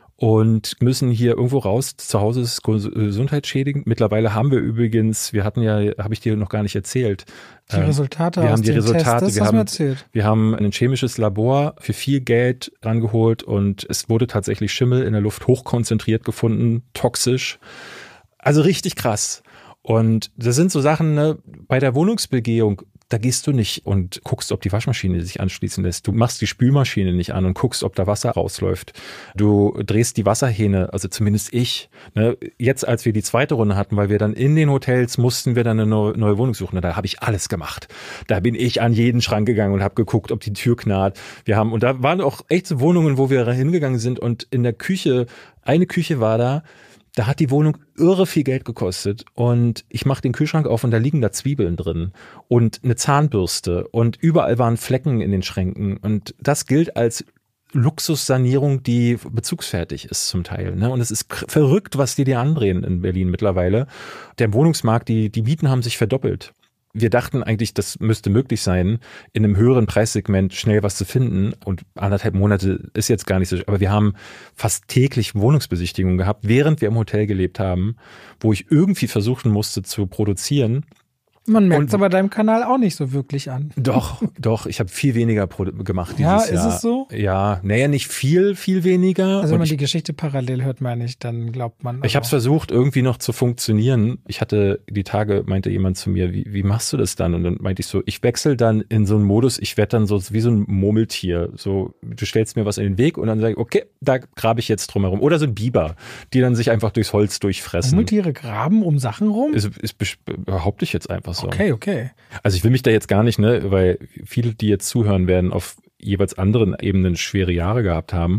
und müssen hier irgendwo raus. Zu Hause ist es gesundheitsschädigend. Mittlerweile haben wir übrigens, habe ich dir noch gar nicht erzählt. Die Resultate wir haben die Resultate. Test, wir haben ein chemisches Labor für viel Geld rangeholt und es wurde tatsächlich Schimmel in der Luft hochkonzentriert gefunden, toxisch. Also richtig krass. Und das sind so Sachen, bei der Wohnungsbegehung, da gehst du nicht und guckst, ob die Waschmaschine sich anschließen lässt. Du machst die Spülmaschine nicht an und guckst, ob da Wasser rausläuft. Du drehst die Wasserhähne, also zumindest ich. Jetzt, als wir die zweite Runde hatten, weil wir dann in den Hotels mussten wir dann eine neue Wohnung suchen. Da habe ich alles gemacht. Da bin ich an jeden Schrank gegangen und habe geguckt, ob die Tür knarrt. Und da waren auch echt so Wohnungen, wo wir hingegangen sind und in der Küche, eine Küche war da hat die Wohnung irre viel Geld gekostet und ich mache den Kühlschrank auf und da liegen da Zwiebeln drin und eine Zahnbürste und überall waren Flecken in den Schränken und das gilt als Luxussanierung, die bezugsfertig ist zum Teil. Ne? Und es ist verrückt, was die dir andrehen in Berlin mittlerweile. Der Wohnungsmarkt, die Mieten haben sich verdoppelt. Wir dachten eigentlich, das müsste möglich sein, in einem höheren Preissegment schnell was zu finden. Und 1,5 Monate ist jetzt gar nicht so. Aber wir haben fast täglich Wohnungsbesichtigungen gehabt, während wir im Hotel gelebt haben, wo ich irgendwie versuchen musste zu produzieren. Man merkt es aber deinem Kanal auch nicht so wirklich an. Doch. Ich habe viel weniger gemacht dieses Jahr. Ja, ist es so? Ja, naja, nicht viel weniger. Also wenn man die Geschichte parallel hört, meine ich, dann glaubt man. Ich habe es versucht, irgendwie noch zu funktionieren. Ich hatte die Tage, meinte jemand zu mir, wie machst du das dann? Und dann meinte ich so, ich wechsle dann in so einen Modus, ich werde dann so wie so ein Murmeltier. So, du stellst mir was in den Weg und dann sage ich, okay, da grabe ich jetzt drum herum. Oder so ein Biber, die dann sich einfach durchs Holz durchfressen. Murmeltiere graben um Sachen rum? Behaupte ich jetzt einfach so. Okay. Also ich will mich da jetzt gar nicht, ne, weil viele, die jetzt zuhören werden, auf jeweils anderen Ebenen schwere Jahre gehabt haben.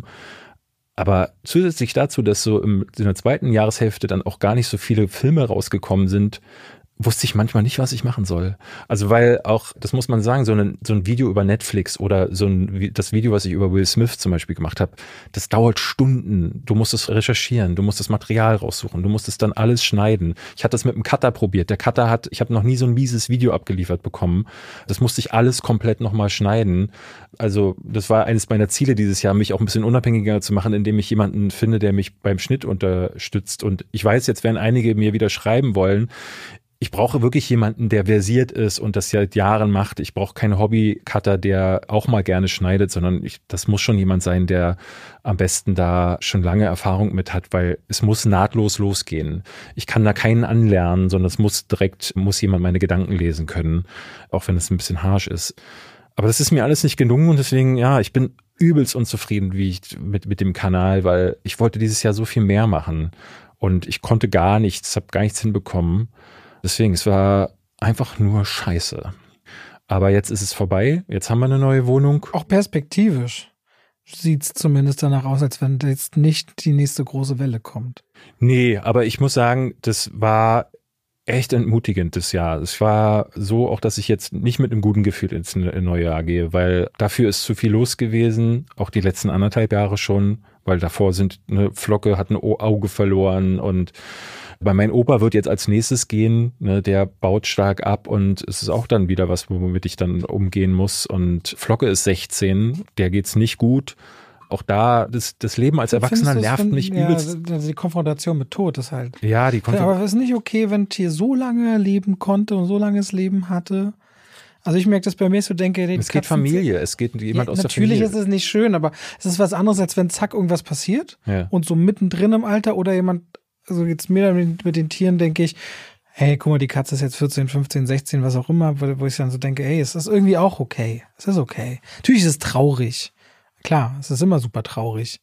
Aber zusätzlich dazu, dass so in der zweiten Jahreshälfte dann auch gar nicht so viele Filme rausgekommen sind, wusste ich manchmal nicht, was ich machen soll. Also weil auch, das muss man sagen, so ein Video über Netflix oder das Video, was ich über Will Smith zum Beispiel gemacht habe, das dauert Stunden. Du musst es recherchieren, du musst das Material raussuchen, du musst es dann alles schneiden. Ich hatte das mit einem Cutter probiert. Der Cutter ich habe noch nie so ein mieses Video abgeliefert bekommen. Das musste ich alles komplett nochmal schneiden. Also das war eines meiner Ziele dieses Jahr, mich auch ein bisschen unabhängiger zu machen, indem ich jemanden finde, der mich beim Schnitt unterstützt. Und ich weiß, jetzt werden einige mir wieder schreiben wollen, ich brauche wirklich jemanden, der versiert ist und das seit Jahren macht. Ich brauche keinen Hobby-Cutter, der auch mal gerne schneidet, sondern das muss schon jemand sein, der am besten da schon lange Erfahrung mit hat, weil es muss nahtlos losgehen. Ich kann da keinen anlernen, sondern es muss jemand meine Gedanken lesen können, auch wenn es ein bisschen harsch ist. Aber das ist mir alles nicht gelungen und deswegen, ja, ich bin übelst unzufrieden mit dem Kanal, weil ich wollte dieses Jahr so viel mehr machen und ich konnte habe gar nichts hinbekommen. Deswegen, es war einfach nur scheiße. Aber jetzt ist es vorbei. Jetzt haben wir eine neue Wohnung. Auch perspektivisch sieht es zumindest danach aus, als wenn jetzt nicht die nächste große Welle kommt. Nee, aber ich muss sagen, das war echt entmutigend das Jahr. Es war so auch, dass ich jetzt nicht mit einem guten Gefühl ins neue Jahr gehe, weil dafür ist zu viel los gewesen. Auch die letzten 1,5 Jahre schon, weil davor eine Flocke hat ein Auge verloren und bei meinem Opa wird jetzt als nächstes gehen, ne, der baut stark ab und es ist auch dann wieder was, womit ich dann umgehen muss. Und Flocke ist 16, der geht's nicht gut. Auch da, das Leben als Erwachsener nervt mich übelst. Ja, die Konfrontation mit Tod ist halt. Ja, aber es ist nicht okay, wenn ein Tier so lange leben konnte und so langes Leben hatte. Also ich merke das bei mir, so denke ich. Es geht Familie, es geht jemand aus der Familie. Natürlich ist es nicht schön, aber es ist was anderes, als wenn zack irgendwas passiert und so mittendrin im Alter oder jemand. Also jetzt mir mit den Tieren denke ich, hey, guck mal, die Katze ist jetzt 14, 15, 16, was auch immer, wo ich dann so denke, hey, es ist irgendwie auch okay. Es ist okay. Natürlich ist es traurig. Klar, es ist immer super traurig.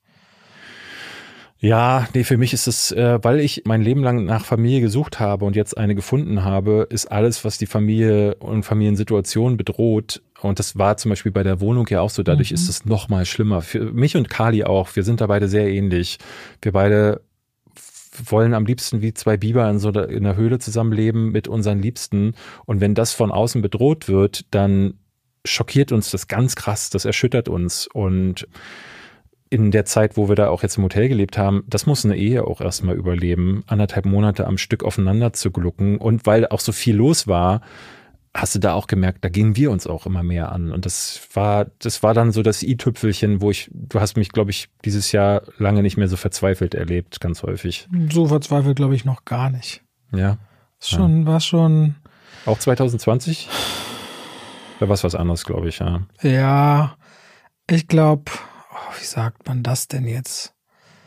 Ja, nee, für mich ist es, weil ich mein Leben lang nach Familie gesucht habe und jetzt eine gefunden habe, ist alles, was die Familie und Familiensituation bedroht. Und das war zum Beispiel bei der Wohnung ja auch so. Dadurch ist es noch mal schlimmer. Für mich und Kali auch. Wir sind da beide sehr ähnlich. Wir beide wollen am liebsten wie 2 Biber in einer Höhle zusammenleben mit unseren Liebsten. Und wenn das von außen bedroht wird, dann schockiert uns das ganz krass. Das erschüttert uns. Und in der Zeit, wo wir da auch jetzt im Hotel gelebt haben, das muss eine Ehe auch erstmal überleben, 1,5 Monate am Stück aufeinander zu glucken. Und weil auch so viel los war, hast du da auch gemerkt, da gehen wir uns auch immer mehr an. Und das war dann so das i-Tüpfelchen, du hast mich, glaube ich, dieses Jahr lange nicht mehr so verzweifelt erlebt, ganz häufig. So verzweifelt, glaube ich, noch gar nicht. Ja. War schon. Auch 2020? Da war es was anderes, glaube ich, ja. Ja, ich glaube, wie sagt man das denn jetzt?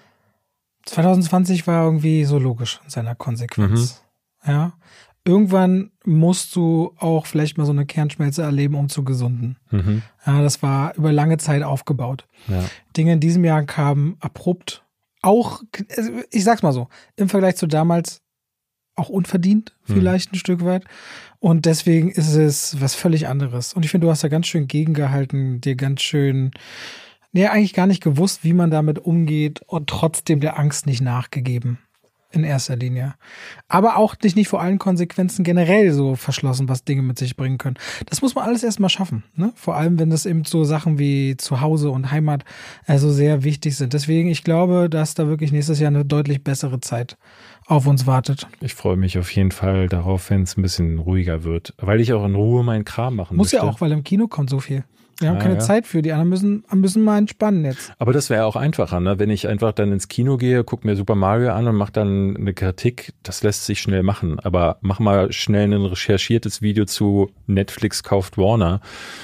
2020 war irgendwie so logisch in seiner Konsequenz. Ja. Irgendwann musst du auch vielleicht mal so eine Kernschmelze erleben, um zu gesunden. Ja, das war über lange Zeit aufgebaut. Ja. Dinge in diesem Jahr kamen abrupt. Auch, ich sag's mal so, im Vergleich zu damals auch unverdient, vielleicht ein Stück weit. Und deswegen ist es was völlig anderes. Und ich finde, du hast da ganz schön gegengehalten, dir ganz schön, eigentlich gar nicht gewusst, wie man damit umgeht und trotzdem der Angst nicht nachgegeben. in erster Linie. Aber auch nicht vor allen Konsequenzen generell so verschlossen, was Dinge mit sich bringen können. Das muss man alles erstmal schaffen, ne? Vor allem, wenn das eben so Sachen wie Zuhause und Heimat also sehr wichtig sind. Deswegen, ich glaube, dass da wirklich nächstes Jahr eine deutlich bessere Zeit auf uns wartet. Ich freue mich auf jeden Fall darauf, wenn es ein bisschen ruhiger wird, weil ich auch in Ruhe meinen Kram machen muss möchte. Ja auch, weil im Kino kommt so viel. Wir haben keine Zeit für, die anderen müssen mal entspannen jetzt. Aber das wäre auch einfacher, ne? Wenn ich einfach dann ins Kino gehe, gucke mir Super Mario an und mache dann eine Kritik, das lässt sich schnell machen. Aber mach mal schnell ein recherchiertes Video zu Netflix kauft Warner.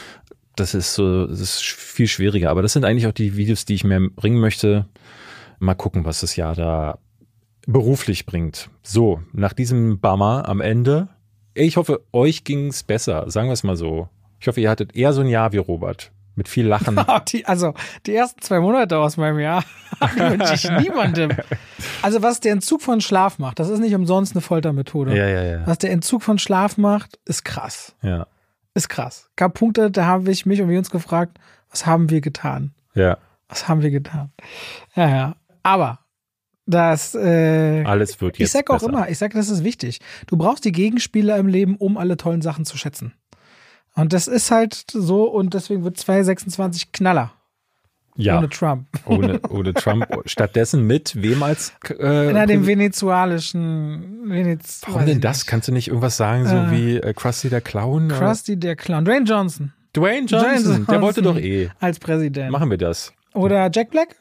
Das ist viel schwieriger. Aber das sind eigentlich auch die Videos, die ich mir bringen möchte. Mal gucken, was das Jahr da beruflich bringt. So, nach diesem Bummer am Ende. Ich hoffe, euch ging's besser, sagen wir es mal so. Ich hoffe, ihr hattet eher so ein Jahr wie Robert. Mit viel Lachen. Die ersten 2 Monate aus meinem Jahr wünsche ich niemandem. Also was der Entzug von Schlaf macht, das ist nicht umsonst eine Foltermethode. Ja. Was der Entzug von Schlaf macht, ist krass. Ja. Ist krass. Gab Punkte, da habe ich mich und wir uns gefragt, was haben wir getan? Ja. Was haben wir getan? Ja. Aber das alles wird jetzt ich sage auch besser. immer, das ist wichtig. Du brauchst die Gegenspieler im Leben, um alle tollen Sachen zu schätzen. Und das ist halt so und deswegen wird 2026 Knaller. Ja. Ohne Trump. Ohne Trump. Stattdessen mit wem als dem venezuelischen Warum denn das? Kannst du nicht irgendwas sagen, so wie Krusty der Clown? Krusty der Clown. Dwayne Johnson. Der wollte doch als Präsident. Machen wir das. Oder Jack Black?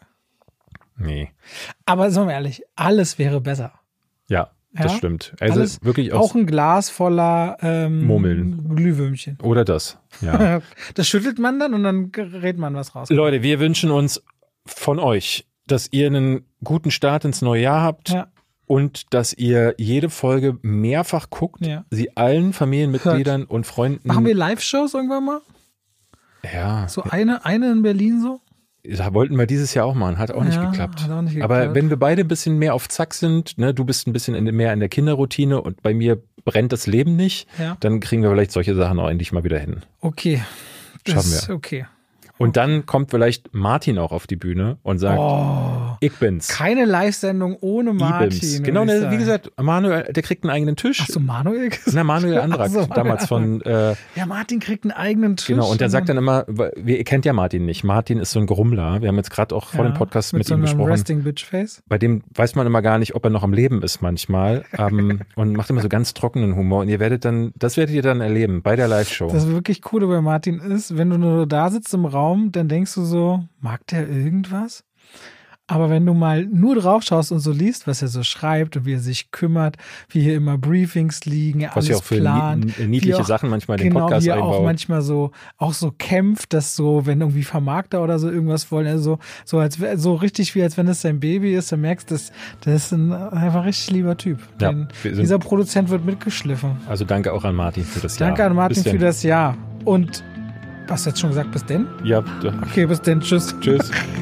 Nee. Aber sagen wir ehrlich, alles wäre besser. Ja. Das stimmt. Also alles, wirklich auch ein Glas voller Murmeln. Glühwürmchen. Oder das. Ja. Das schüttelt man dann und dann gerät man was raus. Leute, wir wünschen uns von euch, dass ihr einen guten Start ins neue Jahr habt und dass ihr jede Folge mehrfach guckt, sie allen Familienmitgliedern und Freunden. Machen wir Live-Shows irgendwann mal? Ja. So eine in Berlin so? Da wollten wir dieses Jahr auch machen, hat auch nicht geklappt. Aber wenn wir beide ein bisschen mehr auf Zack sind, ne, du bist ein bisschen mehr in der Kinderroutine und bei mir brennt das Leben nicht, dann kriegen wir vielleicht solche Sachen auch endlich mal wieder hin. Okay. Schaffen wir. Okay. Und dann kommt vielleicht Martin auch auf die Bühne und sagt, ich bin's. Keine Live-Sendung ohne Martin. Genau, wie gesagt, Manuel, der kriegt einen eigenen Tisch. Ach so, Manuel? Na, Manuel Andrak, damals von... ja, Martin kriegt einen eigenen Tisch. Genau, und der sagt dann immer, ihr kennt ja Martin nicht. Martin ist so ein Grummler. Wir haben jetzt gerade auch vor dem Podcast mit ihm gesprochen. Mit so einem Resting Bitch Face. Bei dem weiß man immer gar nicht, ob er noch am Leben ist manchmal. Und macht immer so ganz trockenen Humor. Und das werdet ihr dann erleben bei der Live-Show. Das wirklich Coole bei Martin ist, wenn du nur da sitzt im Raum, dann denkst du so, mag der irgendwas? Aber wenn du mal nur drauf schaust und so liest, was er so schreibt und wie er sich kümmert, wie hier immer Briefings liegen, er alles plant. Was ja auch für niedliche Sachen manchmal in den Podcast einbaut. Wie er auch manchmal so kämpft, dass so, wenn irgendwie Vermarkter oder so irgendwas wollen, also so richtig wie als wenn es sein Baby ist, dann merkst du, das ist einfach richtig lieber Typ. Ja, dieser Produzent wird mitgeschliffen. Also danke auch an Martin für das Jahr. Danke an Martin für das Jahr. Und hast du jetzt schon gesagt, bis denn? Ja. Okay, bis denn. Tschüss. Tschüss.